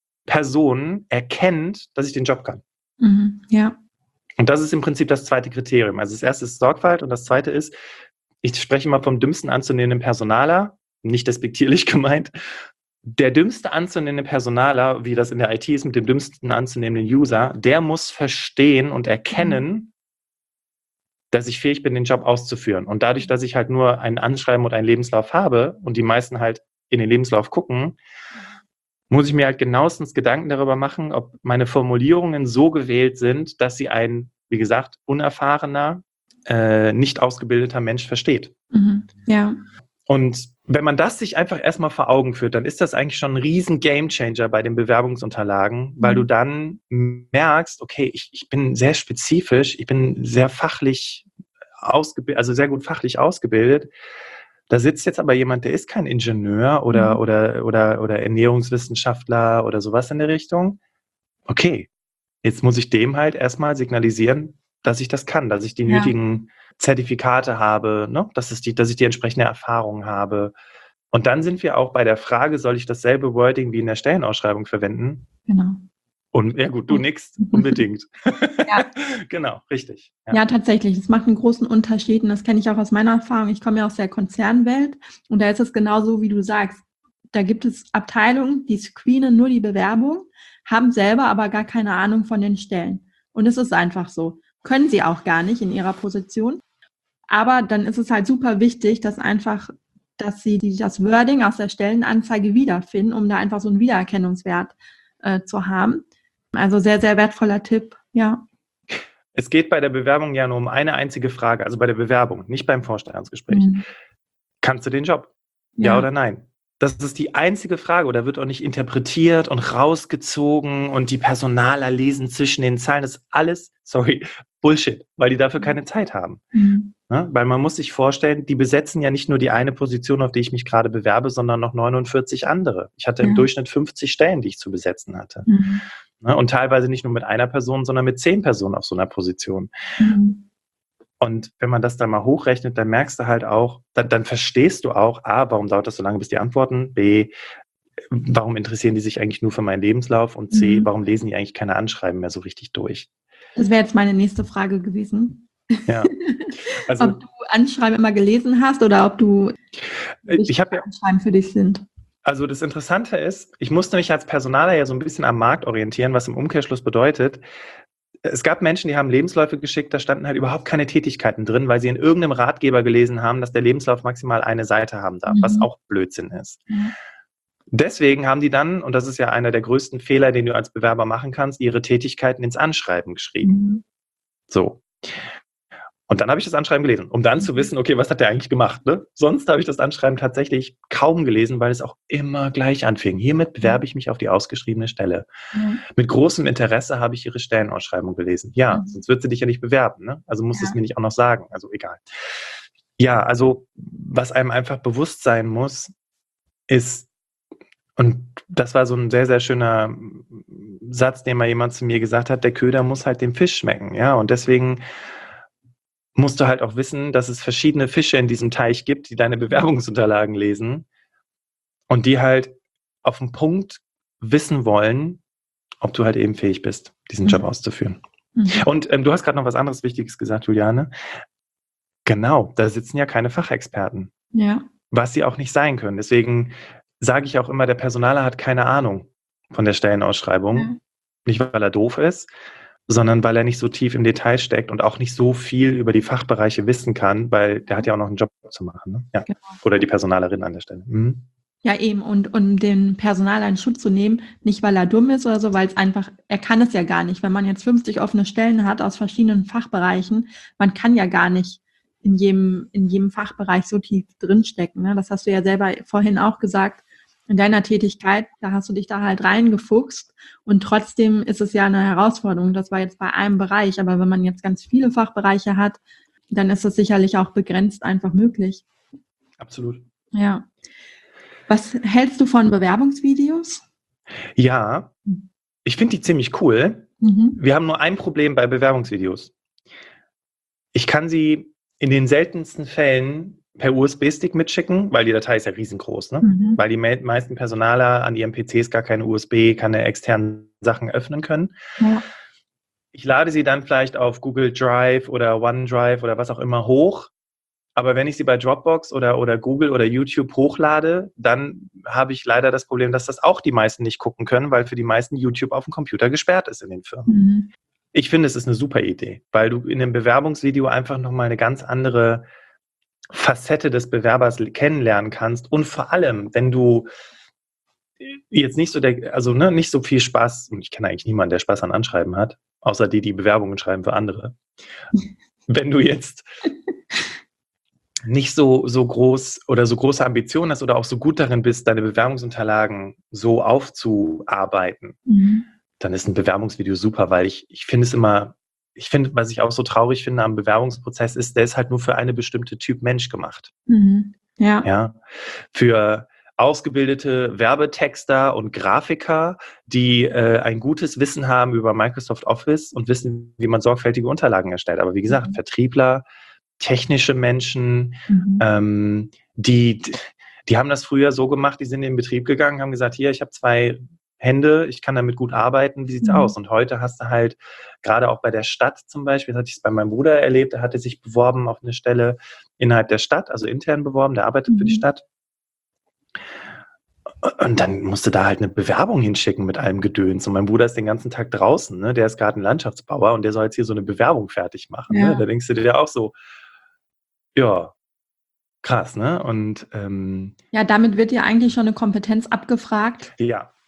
Speaker 2: Person erkennt, dass ich den Job kann.
Speaker 1: Ja.
Speaker 2: Und das ist im Prinzip das zweite Kriterium. Also das erste ist Sorgfalt und das zweite ist, ich spreche mal vom dümmsten anzunehmenden Personaler, nicht despektierlich gemeint. Der dümmste anzunehmende Personaler, wie das in der IT ist, mit dem dümmsten anzunehmenden User, der muss verstehen und erkennen, dass ich fähig bin, den Job auszuführen. Und dadurch, dass ich halt nur ein Anschreiben und einen Lebenslauf habe und die meisten halt in den Lebenslauf gucken, muss ich mir halt genauestens Gedanken darüber machen, ob meine Formulierungen so gewählt sind, dass sie ein, wie gesagt, unerfahrener, nicht ausgebildeter Mensch versteht.
Speaker 1: Ja.
Speaker 2: Und wenn man das sich einfach erstmal vor Augen führt, dann ist das eigentlich schon ein riesen Gamechanger bei den Bewerbungsunterlagen, weil du dann merkst, okay, ich bin sehr spezifisch, ich bin sehr fachlich ausgebildet, also sehr gut fachlich ausgebildet. Da sitzt jetzt aber jemand, der ist kein Ingenieur oder Ernährungswissenschaftler oder sowas in der Richtung. Okay, jetzt muss ich dem halt erstmal signalisieren, dass ich das kann, dass ich die nötigen Zertifikate habe, ne? Dass ich die entsprechende Erfahrung habe. Und dann sind wir auch bei der Frage, soll ich dasselbe Wording wie in der Stellenausschreibung verwenden?
Speaker 1: Genau.
Speaker 2: Und ja gut, du nickst, unbedingt.
Speaker 1: Ja.
Speaker 2: Genau, richtig.
Speaker 1: Ja, tatsächlich. Das macht einen großen Unterschied und das kenne ich auch aus meiner Erfahrung. Ich komme ja aus der Konzernwelt und da ist es genauso, wie du sagst. Da gibt es Abteilungen, die screenen nur die Bewerbung, haben selber aber gar keine Ahnung von den Stellen. Und es ist einfach so. Können sie auch gar nicht in ihrer Position. Aber dann ist es halt super wichtig, dass sie das Wording aus der Stellenanzeige wiederfinden, um da einfach so einen Wiedererkennungswert zu haben. Also sehr, sehr wertvoller Tipp, ja.
Speaker 2: Es geht bei der Bewerbung ja nur um eine einzige Frage, also bei der Bewerbung, nicht beim Vorstellungsgespräch. kannst du den Job? Ja oder nein? Das ist die einzige Frage. Oder wird auch nicht interpretiert und rausgezogen und die Personaler lesen zwischen den Zeilen. Das ist alles, Bullshit, weil die dafür keine Zeit haben. Ne? Weil man muss sich vorstellen, die besetzen ja nicht nur die eine Position, auf die ich mich gerade bewerbe, sondern noch 49 andere. Ich hatte im Durchschnitt 50 Stellen, die ich zu besetzen hatte. Ne? Und teilweise nicht nur mit einer Person, sondern mit 10 Personen auf so einer Position. Und wenn man das dann mal hochrechnet, dann merkst du halt auch, dann verstehst du auch, A, warum dauert das so lange, bis die antworten, B, warum interessieren die sich eigentlich nur für meinen Lebenslauf und C, warum lesen die eigentlich keine Anschreiben mehr so richtig durch?
Speaker 1: Das wäre jetzt meine nächste Frage gewesen.
Speaker 2: Ja. Also,
Speaker 1: ob du Anschreiben immer gelesen hast oder ob du
Speaker 2: Anschreiben
Speaker 1: für dich sind.
Speaker 2: Also das Interessante ist, ich musste mich als Personaler ja so ein bisschen am Markt orientieren, was im Umkehrschluss bedeutet, es gab Menschen, die haben Lebensläufe geschickt, da standen halt überhaupt keine Tätigkeiten drin, weil sie in irgendeinem Ratgeber gelesen haben, dass der Lebenslauf maximal eine Seite haben darf, was auch Blödsinn ist. Deswegen haben die dann, und das ist ja einer der größten Fehler, den du als Bewerber machen kannst, ihre Tätigkeiten ins Anschreiben geschrieben. So. Und dann habe ich das Anschreiben gelesen, um dann zu wissen, okay, was hat der eigentlich gemacht? Ne? Sonst habe ich das Anschreiben tatsächlich kaum gelesen, weil es auch immer gleich anfing. Hiermit bewerbe ich mich auf die ausgeschriebene Stelle. Mit großem Interesse habe ich ihre Stellenausschreibung gelesen. Ja, sonst wird sie dich ja nicht bewerben. Ne? Also muss es mir nicht auch noch sagen. Also egal. Ja, also was einem einfach bewusst sein muss, ist, und das war so ein sehr, sehr schöner Satz, den mal jemand zu mir gesagt hat, der Köder muss halt dem Fisch schmecken. Ja, und deswegen musst du halt auch wissen, dass es verschiedene Fische in diesem Teich gibt, die deine Bewerbungsunterlagen lesen und die halt auf den Punkt wissen wollen, ob du halt eben fähig bist, diesen Job auszuführen. Und du hast gerade noch was anderes Wichtiges gesagt, Juliane. Genau, da sitzen ja keine Fachexperten.
Speaker 1: Ja.
Speaker 2: Was sie auch nicht sein können. Deswegen sage ich auch immer, der Personaler hat keine Ahnung von der Stellenausschreibung. Ja. Nicht, weil er doof ist, sondern weil er nicht so tief im Detail steckt und auch nicht so viel über die Fachbereiche wissen kann, weil der hat ja auch noch einen Job zu machen. Ne? Ja. Genau. Oder die Personalerin an der Stelle.
Speaker 1: Ja, eben. Und um den Personaler in Schutz zu nehmen, nicht weil er dumm ist oder so, weil es einfach, er kann es ja gar nicht. Wenn man jetzt 50 offene Stellen hat aus verschiedenen Fachbereichen, man kann ja gar nicht in jedem Fachbereich so tief drinstecken. Ne? Das hast du ja selber vorhin auch gesagt. In deiner Tätigkeit, da hast du dich da halt reingefuchst und trotzdem ist es ja eine Herausforderung. Das war jetzt bei einem Bereich, aber wenn man jetzt ganz viele Fachbereiche hat, dann ist das sicherlich auch begrenzt einfach möglich.
Speaker 2: Absolut.
Speaker 1: Ja. Was hältst du von Bewerbungsvideos?
Speaker 2: Ja, ich finde die ziemlich cool. Wir haben nur ein Problem bei Bewerbungsvideos. Ich kann sie in den seltensten Fällen per USB-Stick mitschicken, weil die Datei ist ja riesengroß, ne? Weil die meisten Personaler an ihren PCs gar keine USB, keine externen Sachen öffnen können. Ja. Ich lade sie dann vielleicht auf Google Drive oder OneDrive oder was auch immer hoch. Aber wenn ich sie bei Dropbox oder Google oder YouTube hochlade, dann habe ich leider das Problem, dass das auch die meisten nicht gucken können, weil für die meisten YouTube auf dem Computer gesperrt ist in den Firmen. Ich finde, es ist eine super Idee, weil du in dem Bewerbungsvideo einfach nochmal eine ganz andere Facette des Bewerbers kennenlernen kannst und vor allem, wenn du jetzt nicht so nicht so viel Spaß, und ich kenne eigentlich niemanden, der Spaß an Anschreiben hat, außer die Bewerbungen schreiben für andere. Wenn du jetzt nicht so groß oder so große Ambitionen hast oder auch so gut darin bist, deine Bewerbungsunterlagen so aufzuarbeiten, dann ist ein Bewerbungsvideo super, weil ich finde es immer, was ich auch so traurig finde am Bewerbungsprozess ist, der ist halt nur für eine bestimmte Typ Mensch gemacht. Ja. Für ausgebildete Werbetexter und Grafiker, die ein gutes Wissen haben über Microsoft Office und wissen, wie man sorgfältige Unterlagen erstellt. Aber wie gesagt, Vertriebler, technische Menschen, die haben das früher so gemacht, die sind in den Betrieb gegangen, haben gesagt, hier, ich habe 2 Hände, ich kann damit gut arbeiten, wie sieht's aus? Und heute hast du halt, gerade auch bei der Stadt zum Beispiel, das hatte ich es bei meinem Bruder erlebt, der hatte sich beworben auf eine Stelle innerhalb der Stadt, also intern beworben, der arbeitet für die Stadt. Und dann musste da halt eine Bewerbung hinschicken mit allem Gedöns. Und mein Bruder ist den ganzen Tag draußen, ne? Der ist gerade ein Landschaftsbauer und der soll jetzt hier so eine Bewerbung fertig machen. Ja. Ne? Da denkst du dir auch so, ja, krass, ne? Und
Speaker 1: ja, damit wird ja eigentlich schon eine Kompetenz abgefragt,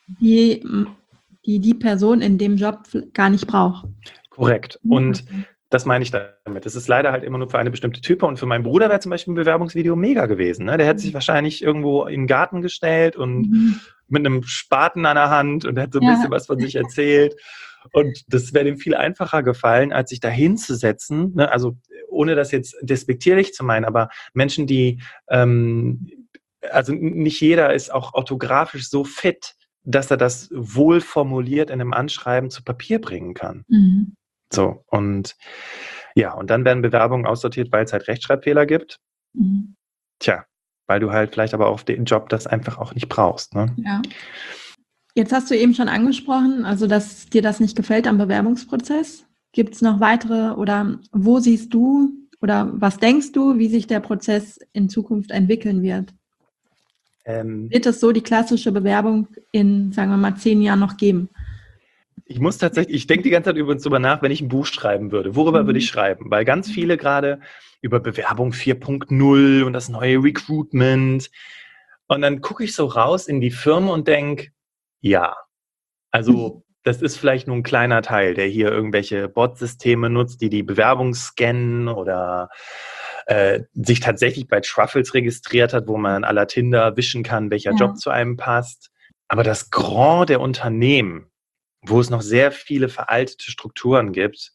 Speaker 1: die Person in dem Job gar nicht braucht.
Speaker 2: Korrekt. Und Das meine ich damit. Es ist leider halt immer nur für eine bestimmte Type. Und für meinen Bruder wäre zum Beispiel ein Bewerbungsvideo mega gewesen. Ne? Der hätte sich wahrscheinlich irgendwo in den Garten gestellt und mit einem Spaten an der Hand und hätte so ein bisschen was von sich erzählt. Und das wäre dem viel einfacher gefallen, als sich da hinzusetzen. Ne? Also ohne das jetzt despektierlich zu meinen, aber Menschen, die, also nicht jeder ist auch orthografisch so fit, dass er das wohl formuliert in einem Anschreiben zu Papier bringen kann. So, und ja, und dann werden Bewerbungen aussortiert, weil es halt Rechtschreibfehler gibt. Tja, weil du halt vielleicht aber auf den Job das einfach auch nicht brauchst. Ne?
Speaker 1: Ja. Jetzt hast du eben schon angesprochen, also dass dir das nicht gefällt am Bewerbungsprozess. Gibt es noch weitere oder wo siehst du oder was denkst du, wie sich der Prozess in Zukunft entwickeln wird? Wird es so die klassische Bewerbung in, sagen wir mal, 10 Jahren noch geben?
Speaker 2: Ich denke die ganze Zeit übrigens drüber nach, wenn ich ein Buch schreiben würde. Worüber würde ich schreiben? Weil ganz viele gerade über Bewerbung 4.0 und das neue Recruitment. Und dann gucke ich so raus in die Firmen und denke, ja, also das ist vielleicht nur ein kleiner Teil, der hier irgendwelche Bot-Systeme nutzt, die Bewerbung scannen oder sich tatsächlich bei Truffles registriert hat, wo man à la Tinder wischen kann, welcher Job zu einem passt. Aber das Grand der Unternehmen, wo es noch sehr viele veraltete Strukturen gibt,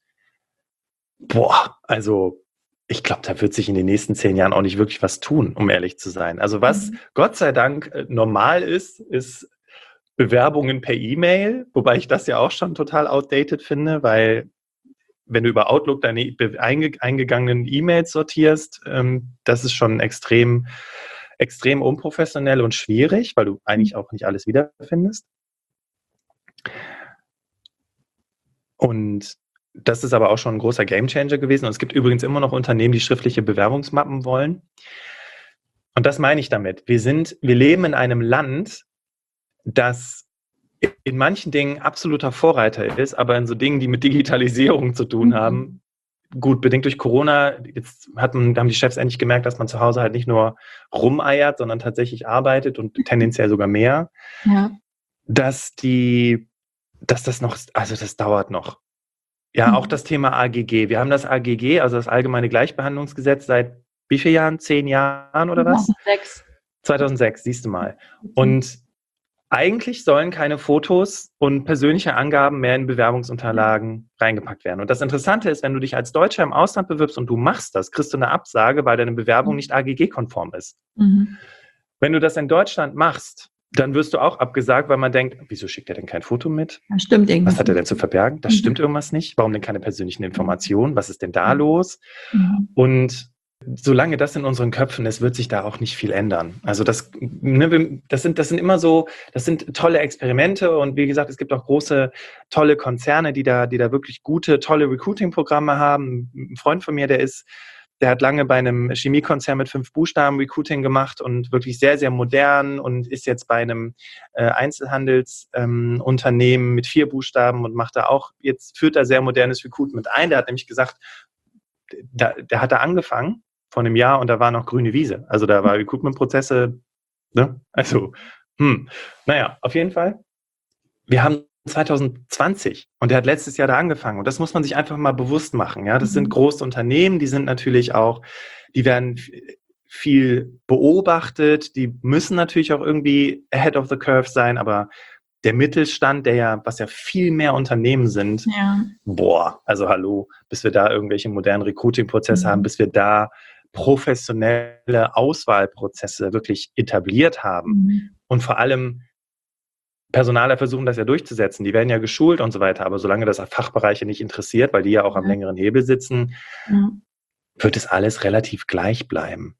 Speaker 2: also ich glaube, da wird sich in den nächsten 10 Jahren auch nicht wirklich was tun, um ehrlich zu sein. Also was Gott sei Dank normal ist Bewerbungen per E-Mail, wobei ich das ja auch schon total outdated finde, weil wenn du über Outlook deine eingegangenen E-Mails sortierst, das ist schon extrem unprofessionell und schwierig, weil du eigentlich auch nicht alles wiederfindest. Und das ist aber auch schon ein großer Gamechanger gewesen. Und es gibt übrigens immer noch Unternehmen, die schriftliche Bewerbungsmappen wollen. Und das meine ich damit. Wir leben in einem Land, das in manchen Dingen absoluter Vorreiter ist, aber in so Dingen, die mit Digitalisierung zu tun haben, gut, bedingt durch Corona, jetzt haben die Chefs endlich gemerkt, dass man zu Hause halt nicht nur rumeiert, sondern tatsächlich arbeitet und tendenziell sogar mehr, dass das noch, also das dauert noch. Ja, auch das Thema AGG. Wir haben das AGG, also das Allgemeine Gleichbehandlungsgesetz, seit wie vielen Jahren? 10 Jahren oder was? 2006, siehst du mal. Und eigentlich sollen keine Fotos und persönliche Angaben mehr in Bewerbungsunterlagen reingepackt werden. Und das Interessante ist, wenn du dich als Deutscher im Ausland bewirbst und du machst das, kriegst du eine Absage, weil deine Bewerbung nicht AGG-konform ist. Wenn du das in Deutschland machst, dann wirst du auch abgesagt, weil man denkt, wieso schickt er denn kein Foto mit?
Speaker 1: Das stimmt irgendwas.
Speaker 2: Was hat er denn zu verbergen? Das stimmt irgendwas nicht. Warum denn keine persönlichen Informationen? Was ist denn da los? Und solange das in unseren Köpfen ist, wird sich da auch nicht viel ändern. Also das sind immer so, das sind tolle Experimente und wie gesagt, es gibt auch große, tolle Konzerne, die da wirklich gute, tolle Recruiting-Programme haben. Ein Freund von mir, der hat lange bei einem Chemiekonzern mit 5 Buchstaben Recruiting gemacht und wirklich sehr, sehr modern und ist jetzt bei einem Einzelhandelsunternehmen mit 4 Buchstaben und führt da sehr modernes Recruitment ein. Der hat nämlich gesagt, der hat da angefangen vor einem Jahr und da war noch grüne Wiese. Also da war Recruitment-Prozesse, ne? Also, naja, auf jeden Fall. Wir haben 2020 und der hat letztes Jahr da angefangen und das muss man sich einfach mal bewusst machen. Ja, das sind große Unternehmen, die sind natürlich auch, die werden viel beobachtet, die müssen natürlich auch irgendwie ahead of the curve sein, aber der Mittelstand, was ja viel mehr Unternehmen sind, also hallo, bis wir da irgendwelche modernen Recruiting-Prozesse haben, bis wir da professionelle Auswahlprozesse wirklich etabliert haben und vor allem Personaler versuchen das ja durchzusetzen, die werden ja geschult und so weiter, aber solange das Fachbereiche nicht interessiert, weil die ja auch am längeren Hebel sitzen, wird es alles relativ gleich bleiben.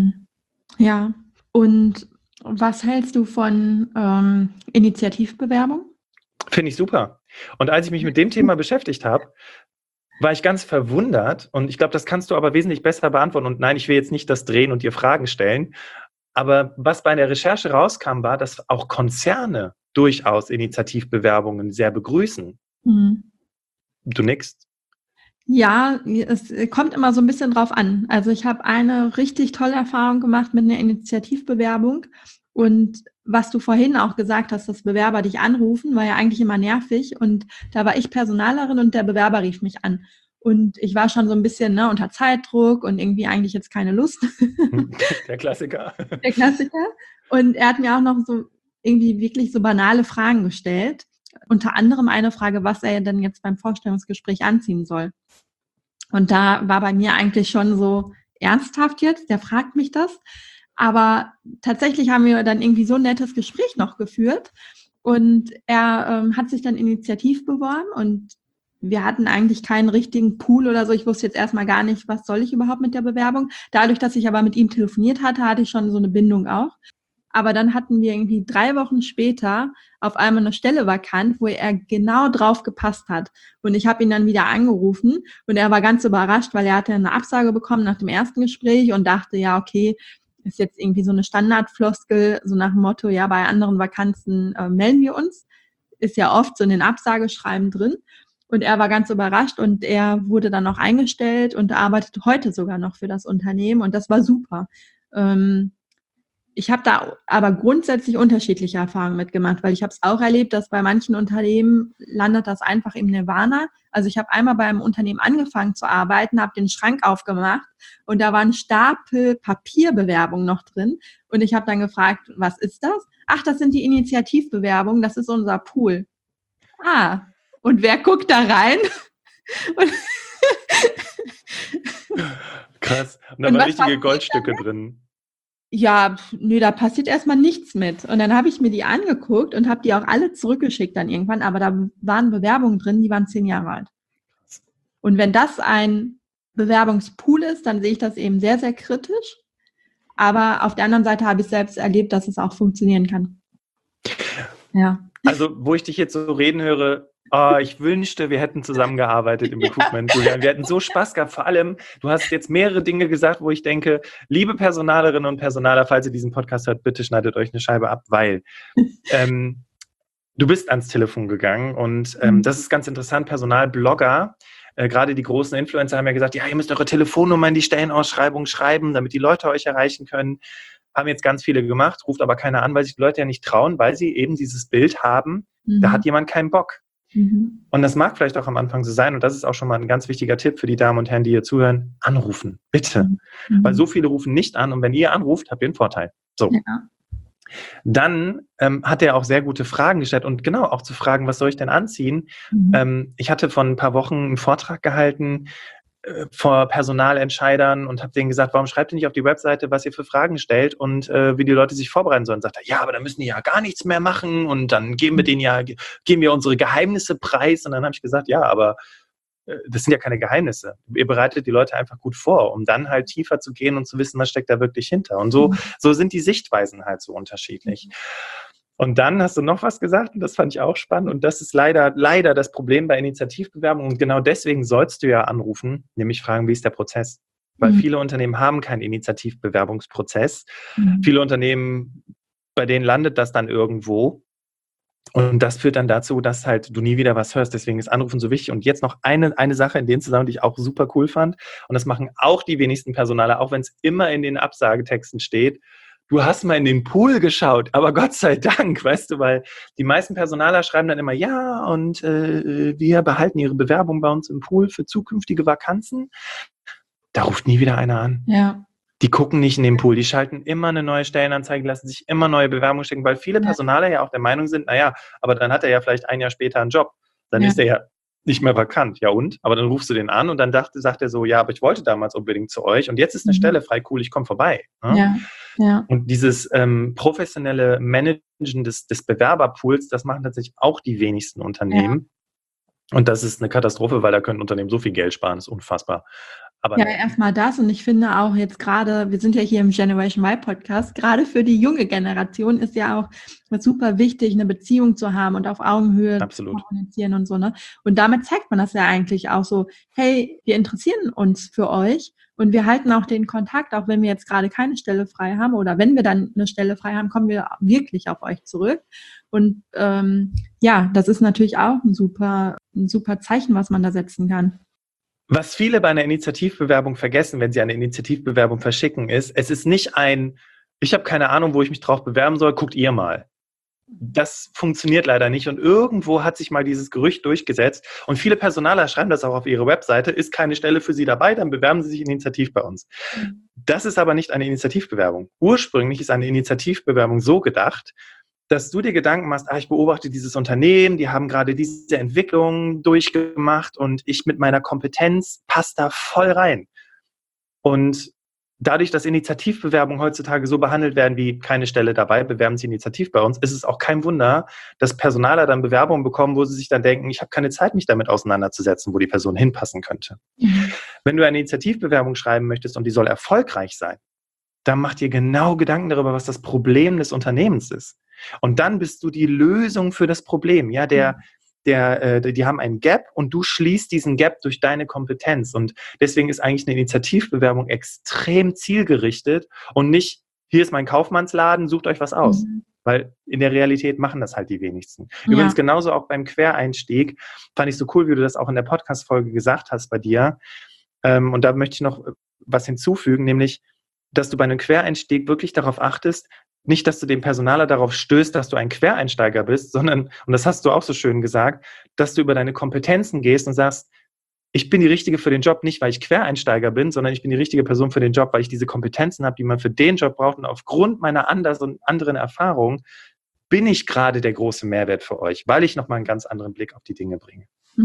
Speaker 1: Ja, und was hältst du von Initiativbewerbung?
Speaker 2: Finde ich super. Und als ich mich mit dem Thema beschäftigt habe, war ich ganz verwundert und ich glaube, das kannst du aber wesentlich besser beantworten und nein, ich will jetzt nicht das drehen und dir Fragen stellen, aber was bei der Recherche rauskam, war, dass auch Konzerne durchaus Initiativbewerbungen sehr begrüßen. Du nickst?
Speaker 1: Ja, es kommt immer so ein bisschen drauf an. Also ich habe eine richtig tolle Erfahrung gemacht mit einer Initiativbewerbung und was du vorhin auch gesagt hast, dass Bewerber dich anrufen, war ja eigentlich immer nervig und da war ich Personalerin und der Bewerber rief mich an. Und ich war schon so ein bisschen unter Zeitdruck und irgendwie eigentlich jetzt keine Lust.
Speaker 2: Der Klassiker.
Speaker 1: Der Klassiker. Und er hat mir auch noch so irgendwie wirklich so banale Fragen gestellt. Unter anderem eine Frage, was er denn jetzt beim Vorstellungsgespräch anziehen soll. Und da war bei mir eigentlich schon so ernsthaft jetzt, der fragt mich das. Aber tatsächlich haben wir dann irgendwie so ein nettes Gespräch noch geführt. Und er hat sich dann initiativ beworben und wir hatten eigentlich keinen richtigen Pool oder so. Ich wusste jetzt erstmal gar nicht, was soll ich überhaupt mit der Bewerbung. Dadurch, dass ich aber mit ihm telefoniert hatte, hatte ich schon so eine Bindung auch. Aber dann hatten wir irgendwie 3 Wochen später auf einmal eine Stelle vakant, wo er genau drauf gepasst hat. Und ich habe ihn dann wieder angerufen und er war ganz überrascht, weil er hatte eine Absage bekommen nach dem ersten Gespräch und dachte, ja, okay, ist jetzt irgendwie so eine Standardfloskel, so nach dem Motto, ja, bei anderen Vakanzen melden wir uns. Ist ja oft so in den Absageschreiben drin. Und er war ganz überrascht und er wurde dann noch eingestellt und arbeitet heute sogar noch für das Unternehmen und das war super. Ich habe da aber grundsätzlich unterschiedliche Erfahrungen mitgemacht, weil ich habe es auch erlebt, dass bei manchen Unternehmen landet das einfach im Nirvana. Also ich habe einmal bei einem Unternehmen angefangen zu arbeiten, habe den Schrank aufgemacht und da war ein Stapel Papierbewerbungen noch drin und ich habe dann gefragt, was ist das? Ach, das sind die Initiativbewerbungen, das ist unser Pool. Ah, und wer guckt da rein?
Speaker 2: Krass. Und da waren richtige Goldstücke drin.
Speaker 1: Ja, nö, da passiert erstmal nichts mit. Und dann habe ich mir die angeguckt und habe die auch alle zurückgeschickt dann irgendwann. Aber da waren Bewerbungen drin, die waren 10 Jahre alt. Und wenn das ein Bewerbungspool ist, dann sehe ich das eben sehr, sehr kritisch. Aber auf der anderen Seite habe ich selbst erlebt, dass es auch funktionieren kann. Ja.
Speaker 2: Also, wo ich dich jetzt so reden höre, ich wünschte, wir hätten zusammengearbeitet im Recruitment, Julian. Wir hätten so Spaß gehabt. Vor allem, du hast jetzt mehrere Dinge gesagt, wo ich denke, liebe Personalerinnen und Personaler, falls ihr diesen Podcast hört, bitte schneidet euch eine Scheibe ab, weil du bist ans Telefon gegangen und das ist ganz interessant. Personalblogger, gerade die großen Influencer haben ja gesagt, ja, ihr müsst eure Telefonnummer in die Stellenausschreibung schreiben, damit die Leute euch erreichen können. Haben jetzt ganz viele gemacht, ruft aber keiner an, weil sich die Leute ja nicht trauen, weil sie eben dieses Bild haben, da hat jemand keinen Bock. Und das mag vielleicht auch am Anfang so sein und das ist auch schon mal ein ganz wichtiger Tipp für die Damen und Herren, die hier zuhören. Anrufen, bitte. Weil so viele rufen nicht an und wenn ihr anruft, habt ihr einen Vorteil. So. Ja. Dann hat er auch sehr gute Fragen gestellt und genau auch zu fragen, was soll ich denn anziehen? Ich hatte vor ein paar Wochen einen Vortrag gehalten vor Personalentscheidern und habe denen gesagt, warum schreibt ihr nicht auf die Webseite, was ihr für Fragen stellt und wie die Leute sich vorbereiten sollen. Sagt er, ja, aber dann müssen die ja gar nichts mehr machen und dann geben wir unsere Geheimnisse preis. Und dann habe ich gesagt, ja, aber das sind ja keine Geheimnisse. Ihr bereitet die Leute einfach gut vor, um dann halt tiefer zu gehen und zu wissen, was steckt da wirklich hinter. Und so sind die Sichtweisen halt so unterschiedlich. Und dann hast du noch was gesagt und das fand ich auch spannend und das ist leider das Problem bei Initiativbewerbungen und genau deswegen sollst du ja anrufen, nämlich fragen, wie ist der Prozess? Weil viele Unternehmen haben keinen Initiativbewerbungsprozess. Viele Unternehmen, bei denen landet das dann irgendwo und das führt dann dazu, dass halt du nie wieder was hörst. Deswegen ist Anrufen so wichtig. Und jetzt noch eine Sache in dem Zusammenhang, die ich auch super cool fand und das machen auch die wenigsten Personaler, auch wenn es immer in den Absagetexten steht. Du hast mal in den Pool geschaut, aber Gott sei Dank, weißt du, weil die meisten Personaler schreiben dann immer, ja, und wir behalten ihre Bewerbung bei uns im Pool für zukünftige Vakanzen. Da ruft nie wieder einer an.
Speaker 1: Ja.
Speaker 2: Die gucken nicht in den Pool, die schalten immer eine neue Stellenanzeige, lassen sich immer neue Bewerbungen schicken, weil viele Personaler ja auch der Meinung sind, naja, aber dann hat er ja vielleicht ein Jahr später einen Job. Dann ist er ja nicht mehr vakant. Ja und? Aber dann rufst du den an und dann sagt er so, ja, aber ich wollte damals unbedingt zu euch und jetzt ist eine Stelle frei, cool, ich komme vorbei. Ne?
Speaker 1: Ja.
Speaker 2: Und dieses professionelle Managen des Bewerberpools, das machen tatsächlich auch die wenigsten Unternehmen. Ja. Und das ist eine Katastrophe, weil da können Unternehmen so viel Geld sparen, das ist unfassbar. Aber
Speaker 1: ja, erstmal das und ich finde auch jetzt gerade, wir sind ja hier im Generation Y Podcast, gerade für die junge Generation ist ja auch super wichtig, eine Beziehung zu haben und auf Augenhöhe zu kommunizieren und so, ne? Und damit zeigt man das ja eigentlich auch so, hey, wir interessieren uns für euch und wir halten auch den Kontakt, auch wenn wir jetzt gerade keine Stelle frei haben oder wenn wir dann eine Stelle frei haben, kommen wir wirklich auf euch zurück. Und das ist natürlich auch ein super Zeichen, was man da setzen kann.
Speaker 2: Was viele bei einer Initiativbewerbung vergessen, wenn sie eine Initiativbewerbung verschicken, ist, es ist nicht ich habe keine Ahnung, wo ich mich drauf bewerben soll, guckt ihr mal. Das funktioniert leider nicht und irgendwo hat sich mal dieses Gerücht durchgesetzt und viele Personaler schreiben das auch auf ihre Webseite, ist keine Stelle für Sie dabei, dann bewerben Sie sich initiativ bei uns. Das ist aber nicht eine Initiativbewerbung. Ursprünglich ist eine Initiativbewerbung so gedacht, dass du dir Gedanken machst, ich beobachte dieses Unternehmen, die haben gerade diese Entwicklung durchgemacht und ich mit meiner Kompetenz passe da voll rein. Und dadurch, dass Initiativbewerbungen heutzutage so behandelt werden wie keine Stelle dabei, bewerben Sie initiativ bei uns, ist es auch kein Wunder, dass Personaler dann Bewerbungen bekommen, wo sie sich dann denken, ich habe keine Zeit, mich damit auseinanderzusetzen, wo die Person hinpassen könnte. Wenn du eine Initiativbewerbung schreiben möchtest und die soll erfolgreich sein, dann mach dir genau Gedanken darüber, was das Problem des Unternehmens ist. Und dann bist du die Lösung für das Problem. Ja, die haben einen Gap und du schließt diesen Gap durch deine Kompetenz. Und deswegen ist eigentlich eine Initiativbewerbung extrem zielgerichtet und nicht, hier ist mein Kaufmannsladen, sucht euch was aus. Weil in der Realität machen das halt die wenigsten. Ja. Übrigens genauso auch beim Quereinstieg. Fand ich so cool, wie du das auch in der Podcast-Folge gesagt hast bei dir. Und da möchte ich noch was hinzufügen, nämlich, dass du bei einem Quereinstieg wirklich darauf achtest, nicht, dass du dem Personaler darauf stößt, dass du ein Quereinsteiger bist, sondern, und das hast du auch so schön gesagt, dass du über deine Kompetenzen gehst und sagst, ich bin die Richtige für den Job, nicht weil ich Quereinsteiger bin, sondern ich bin die richtige Person für den Job, weil ich diese Kompetenzen habe, die man für den Job braucht. Und aufgrund meiner anderen Erfahrungen bin ich gerade der große Mehrwert für euch, weil ich nochmal einen ganz anderen Blick auf die Dinge bringe.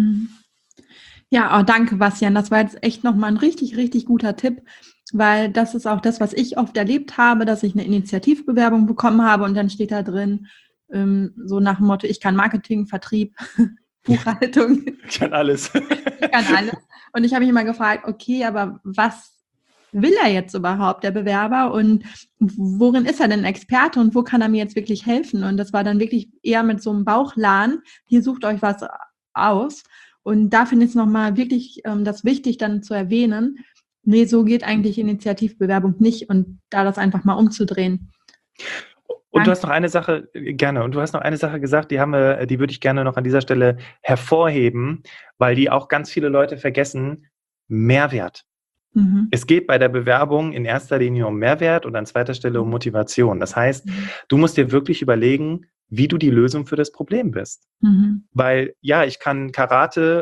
Speaker 1: Ja, danke, Bastian. Das war jetzt echt nochmal ein richtig, richtig guter Tipp, weil das ist auch das, was ich oft erlebt habe, dass ich eine Initiativbewerbung bekommen habe und dann steht da drin, so nach dem Motto, ich kann Marketing, Vertrieb, Buchhaltung.
Speaker 2: Ich kann alles.
Speaker 1: Ich kann alles. Und ich habe mich immer gefragt, okay, aber was will er jetzt überhaupt, der Bewerber? Und worin ist er denn Experte und wo kann er mir jetzt wirklich helfen? Und das war dann wirklich eher mit so einem Bauchladen, hier sucht euch was aus. Und da finde ich es nochmal wirklich das wichtig, dann zu erwähnen, nee, so geht eigentlich Initiativbewerbung nicht und da das einfach mal umzudrehen.
Speaker 2: Und du hast noch eine Sache, gerne, und du hast noch eine Sache gesagt, die würde ich gerne noch an dieser Stelle hervorheben, weil die auch ganz viele Leute vergessen, Mehrwert. Es geht bei der Bewerbung in erster Linie um Mehrwert und an zweiter Stelle um Motivation. Das heißt, du musst dir wirklich überlegen, wie du die Lösung für das Problem bist. Weil, ja, ich kann Karate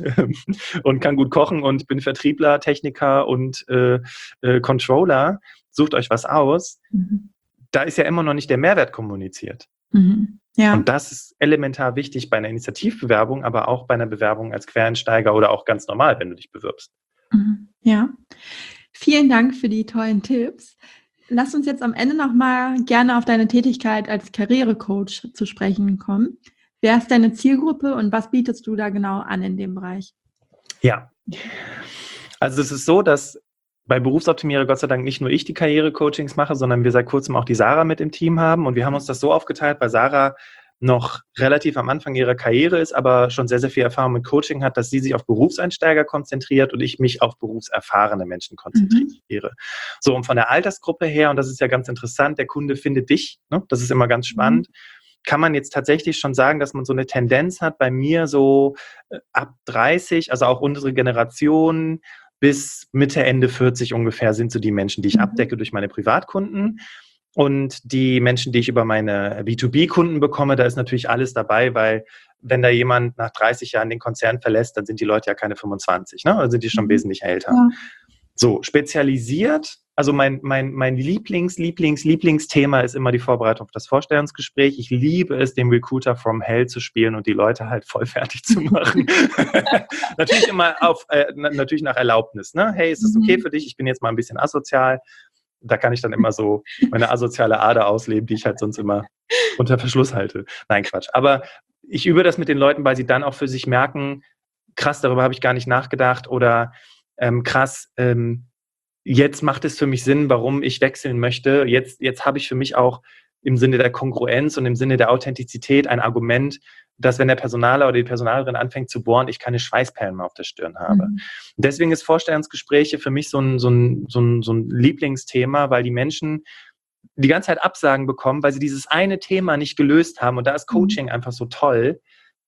Speaker 2: und kann gut kochen und bin Vertriebler, Techniker und Controller. Sucht euch was aus. Da ist ja immer noch nicht der Mehrwert kommuniziert. Ja. Und das ist elementar wichtig bei einer Initiativbewerbung, aber auch bei einer Bewerbung als Quereinsteiger oder auch ganz normal, wenn du dich bewirbst.
Speaker 1: Ja, vielen Dank für die tollen Tipps. Lass uns jetzt am Ende nochmal gerne auf deine Tätigkeit als Karrierecoach zu sprechen kommen. Wer ist deine Zielgruppe und was bietest du da genau an in dem Bereich?
Speaker 2: Ja, also es ist so, dass bei Berufsoptimierer Gott sei Dank nicht nur ich die Karrierecoachings mache, sondern wir seit kurzem auch die Sarah mit im Team haben. Und wir haben uns das so aufgeteilt, weil Sarah noch relativ am Anfang ihrer Karriere ist, aber schon sehr, sehr viel Erfahrung mit Coaching hat, dass sie sich auf Berufseinsteiger konzentriert und ich mich auf berufserfahrene Menschen konzentriere. So, und von der Altersgruppe her, und das ist ja ganz interessant, der Kunde findet dich, ne? Das ist immer ganz spannend, kann man jetzt tatsächlich schon sagen, dass man so eine Tendenz hat, bei mir so ab 30, also auch unsere Generation bis Mitte, Ende 40 ungefähr sind so die Menschen, die ich abdecke durch meine Privatkunden. Und die Menschen, die ich über meine B2B-Kunden bekomme, da ist natürlich alles dabei, weil wenn da jemand nach 30 Jahren den Konzern verlässt, dann sind die Leute ja keine 25, ne? Dann sind die schon wesentlich älter. Ja. So, spezialisiert, also mein Lieblingsthema ist immer die Vorbereitung auf das Vorstellungsgespräch. Ich liebe es, den Recruiter from Hell zu spielen und die Leute halt voll fertig zu machen. Natürlich immer natürlich nach Erlaubnis, ne? Hey, ist das okay für dich? Ich bin jetzt mal ein bisschen asozial. Da kann ich dann immer so meine asoziale Ader ausleben, die ich halt sonst immer unter Verschluss halte. Nein, Quatsch. Aber ich übe das mit den Leuten, weil sie dann auch für sich merken, krass, darüber habe ich gar nicht nachgedacht oder krass, jetzt macht es für mich Sinn, warum ich wechseln möchte. Jetzt habe ich für mich auch im Sinne der Kongruenz und im Sinne der Authentizität ein Argument, dass wenn der Personaler oder die Personalerin anfängt zu bohren, ich keine Schweißperlen mehr auf der Stirn habe. Deswegen ist Vorstellungsgespräche für mich so ein Lieblingsthema, weil die Menschen die ganze Zeit Absagen bekommen, weil sie dieses eine Thema nicht gelöst haben. Und da ist Coaching einfach so toll.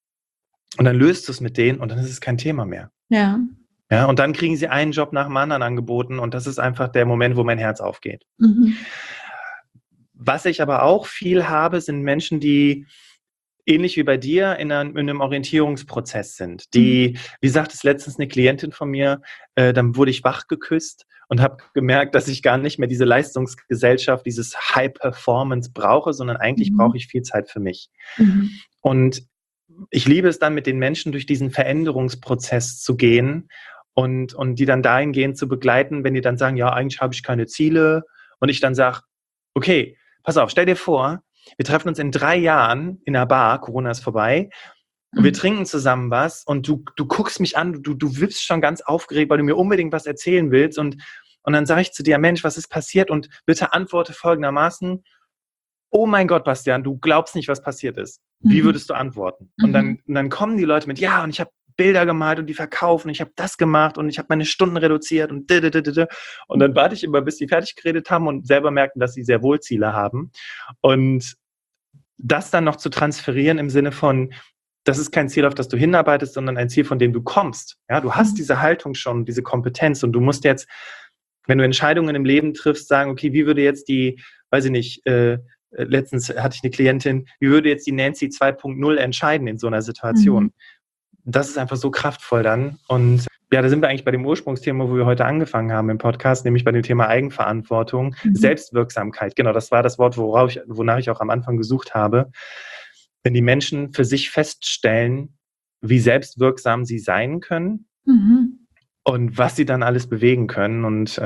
Speaker 2: Und dann löst du es mit denen und dann ist es kein Thema mehr.
Speaker 1: Ja.
Speaker 2: Ja, und dann kriegen sie einen Job nach dem anderen angeboten und das ist einfach der Moment, wo mein Herz aufgeht. Was ich aber auch viel habe, sind Menschen, die ähnlich wie bei dir in einem Orientierungsprozess sind. Die, wie sagt es letztens eine Klientin von mir, dann wurde ich wach geküsst und habe gemerkt, dass ich gar nicht mehr diese Leistungsgesellschaft, dieses High Performance brauche, sondern eigentlich brauche ich viel Zeit für mich. Und ich liebe es dann, mit den Menschen durch diesen Veränderungsprozess zu gehen und die dann dahingehend zu begleiten, wenn die dann sagen, ja, eigentlich habe ich keine Ziele. Und ich dann sage, okay, pass auf, stell dir vor, wir treffen uns in 3 Jahren in einer Bar, Corona ist vorbei, und wir trinken zusammen was und du guckst mich an, du wippst schon ganz aufgeregt, weil du mir unbedingt was erzählen willst und dann sage ich zu dir, Mensch, was ist passiert? Und bitte antworte folgendermaßen, oh mein Gott, Bastian, du glaubst nicht, was passiert ist. Wie würdest du antworten? Und dann kommen die Leute mit, ja, und ich habe Bilder gemalt und die verkaufen, ich habe das gemacht und ich habe meine Stunden reduziert und und dann warte ich immer, bis die fertig geredet haben und selber merken, dass sie sehr wohl Ziele haben. Und das dann noch zu transferieren im Sinne von, das ist kein Ziel, auf das du hinarbeitest, sondern ein Ziel, von dem du kommst. Ja, du hast diese Haltung schon, diese Kompetenz und du musst jetzt, wenn du Entscheidungen im Leben triffst, sagen, okay, wie würde jetzt die, weiß ich nicht, letztens hatte ich eine Klientin, wie würde jetzt die Nancy 2.0 entscheiden in so einer Situation? Das ist einfach so kraftvoll dann. Und ja, da sind wir eigentlich bei dem Ursprungsthema, wo wir heute angefangen haben im Podcast, nämlich bei dem Thema Eigenverantwortung, Selbstwirksamkeit. Genau, das war das Wort, wonach ich auch am Anfang gesucht habe. Wenn die Menschen für sich feststellen, wie selbstwirksam sie sein können und was sie dann alles bewegen können. Und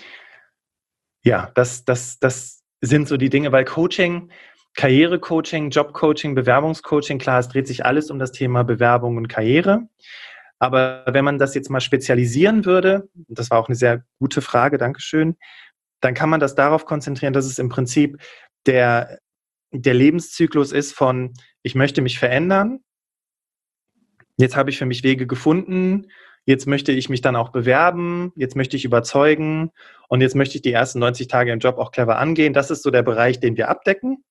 Speaker 2: ja, das sind so die Dinge, weil Coaching, Karrierecoaching, Jobcoaching, Bewerbungscoaching, klar, es dreht sich alles um das Thema Bewerbung und Karriere. Aber wenn man das jetzt mal spezialisieren würde, das war auch eine sehr gute Frage, Dankeschön, dann kann man das darauf konzentrieren, dass es im Prinzip der Lebenszyklus ist von, ich möchte mich verändern, jetzt habe ich für mich Wege gefunden, jetzt möchte ich mich dann auch bewerben, jetzt möchte ich überzeugen und jetzt möchte ich die ersten 90 Tage im Job auch clever angehen. Das ist so der Bereich, den wir abdecken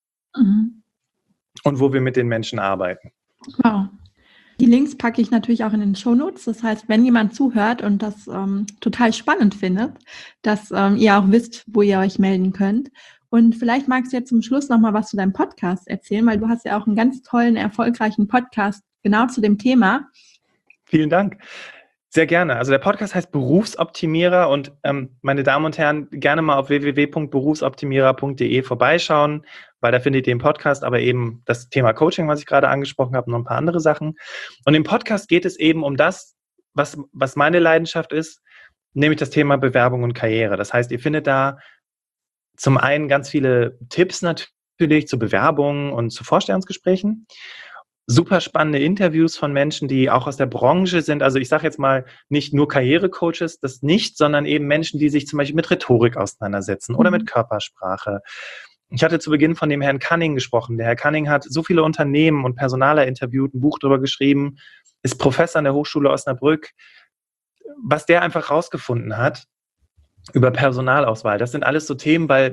Speaker 2: und wo wir mit den Menschen arbeiten.
Speaker 1: Wow. Die Links packe ich natürlich auch in den Shownotes. Das heißt, wenn jemand zuhört und das total spannend findet, dass ihr auch wisst, wo ihr euch melden könnt. Und vielleicht magst du jetzt zum Schluss nochmal was zu deinem Podcast erzählen, weil du hast ja auch einen ganz tollen, erfolgreichen Podcast genau zu dem Thema.
Speaker 2: Vielen Dank. Sehr gerne. Also der Podcast heißt Berufsoptimierer und meine Damen und Herren, gerne mal auf www.berufsoptimierer.de vorbeischauen, weil da findet ihr den Podcast, aber eben das Thema Coaching, was ich gerade angesprochen habe, und noch ein paar andere Sachen. Und im Podcast geht es eben um das, was meine Leidenschaft ist, nämlich das Thema Bewerbung und Karriere. Das heißt, ihr findet da zum einen ganz viele Tipps natürlich zu Bewerbungen und zu Vorstellungsgesprächen. Super spannende Interviews von Menschen, die auch aus der Branche sind. Also ich sage jetzt mal nicht nur Karrierecoaches, das nicht, sondern eben Menschen, die sich zum Beispiel mit Rhetorik auseinandersetzen oder mit Körpersprache. Ich hatte zu Beginn von dem Herrn Cunning gesprochen. Der Herr Cunning hat so viele Unternehmen und Personaler interviewt, ein Buch darüber geschrieben, ist Professor an der Hochschule Osnabrück. Was der einfach rausgefunden hat über Personalauswahl, das sind alles so Themen, weil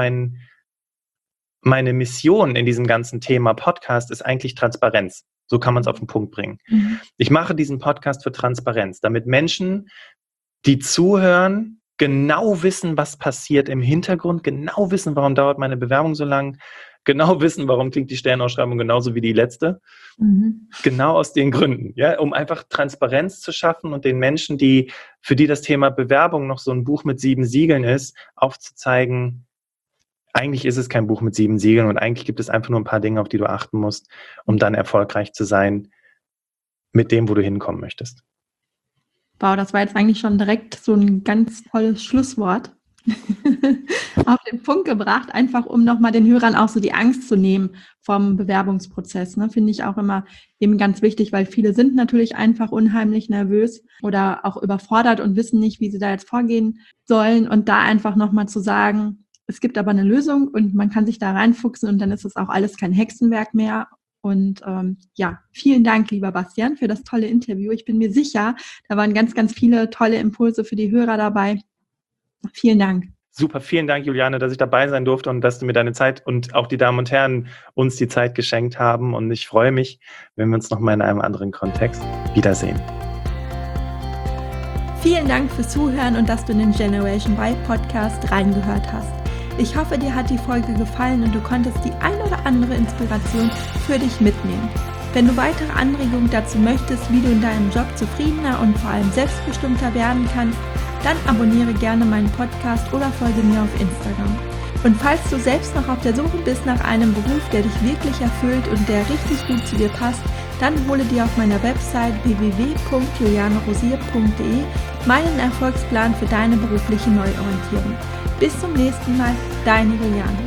Speaker 2: meine Mission in diesem ganzen Thema Podcast ist eigentlich Transparenz. So kann man es auf den Punkt bringen. Ich mache diesen Podcast für Transparenz, damit Menschen, die zuhören, genau wissen, was passiert im Hintergrund, genau wissen, warum dauert meine Bewerbung so lang, genau wissen, warum klingt die Stellenausschreibung genauso wie die letzte. Genau aus den Gründen, ja, um einfach Transparenz zu schaffen und den Menschen, für die das Thema Bewerbung noch so ein Buch mit 7 Siegeln ist, aufzuzeigen, eigentlich ist es kein Buch mit 7 Siegeln und eigentlich gibt es einfach nur ein paar Dinge, auf die du achten musst, um dann erfolgreich zu sein mit dem, wo du hinkommen möchtest.
Speaker 1: Wow, das war jetzt eigentlich schon direkt so ein ganz tolles Schlusswort auf den Punkt gebracht, einfach um nochmal den Hörern auch so die Angst zu nehmen vom Bewerbungsprozess. Ne? Finde ich auch immer eben ganz wichtig, weil viele sind natürlich einfach unheimlich nervös oder auch überfordert und wissen nicht, wie sie da jetzt vorgehen sollen und da einfach nochmal zu sagen, es gibt aber eine Lösung und man kann sich da reinfuchsen und dann ist es auch alles kein Hexenwerk mehr. Und ja, vielen Dank, lieber Bastian, für das tolle Interview. Ich bin mir sicher, da waren ganz, ganz viele tolle Impulse für die Hörer dabei. Vielen Dank.
Speaker 2: Super, vielen Dank, Juliane, dass ich dabei sein durfte und dass du mir deine Zeit und auch die Damen und Herren uns die Zeit geschenkt haben. Und ich freue mich, wenn wir uns nochmal in einem anderen Kontext wiedersehen.
Speaker 1: Vielen Dank fürs Zuhören und dass du in den Generation Y Podcast reingehört hast. Ich hoffe, dir hat die Folge gefallen und du konntest die ein oder andere Inspiration für dich mitnehmen. Wenn du weitere Anregungen dazu möchtest, wie du in deinem Job zufriedener und vor allem selbstbestimmter werden kannst, dann abonniere gerne meinen Podcast oder folge mir auf Instagram. Und falls du selbst noch auf der Suche bist nach einem Beruf, der dich wirklich erfüllt und der richtig gut zu dir passt, dann hole dir auf meiner Website www.julianerosier.de meinen Erfolgsplan für deine berufliche Neuorientierung. Bis zum nächsten Mal, deine Juliane.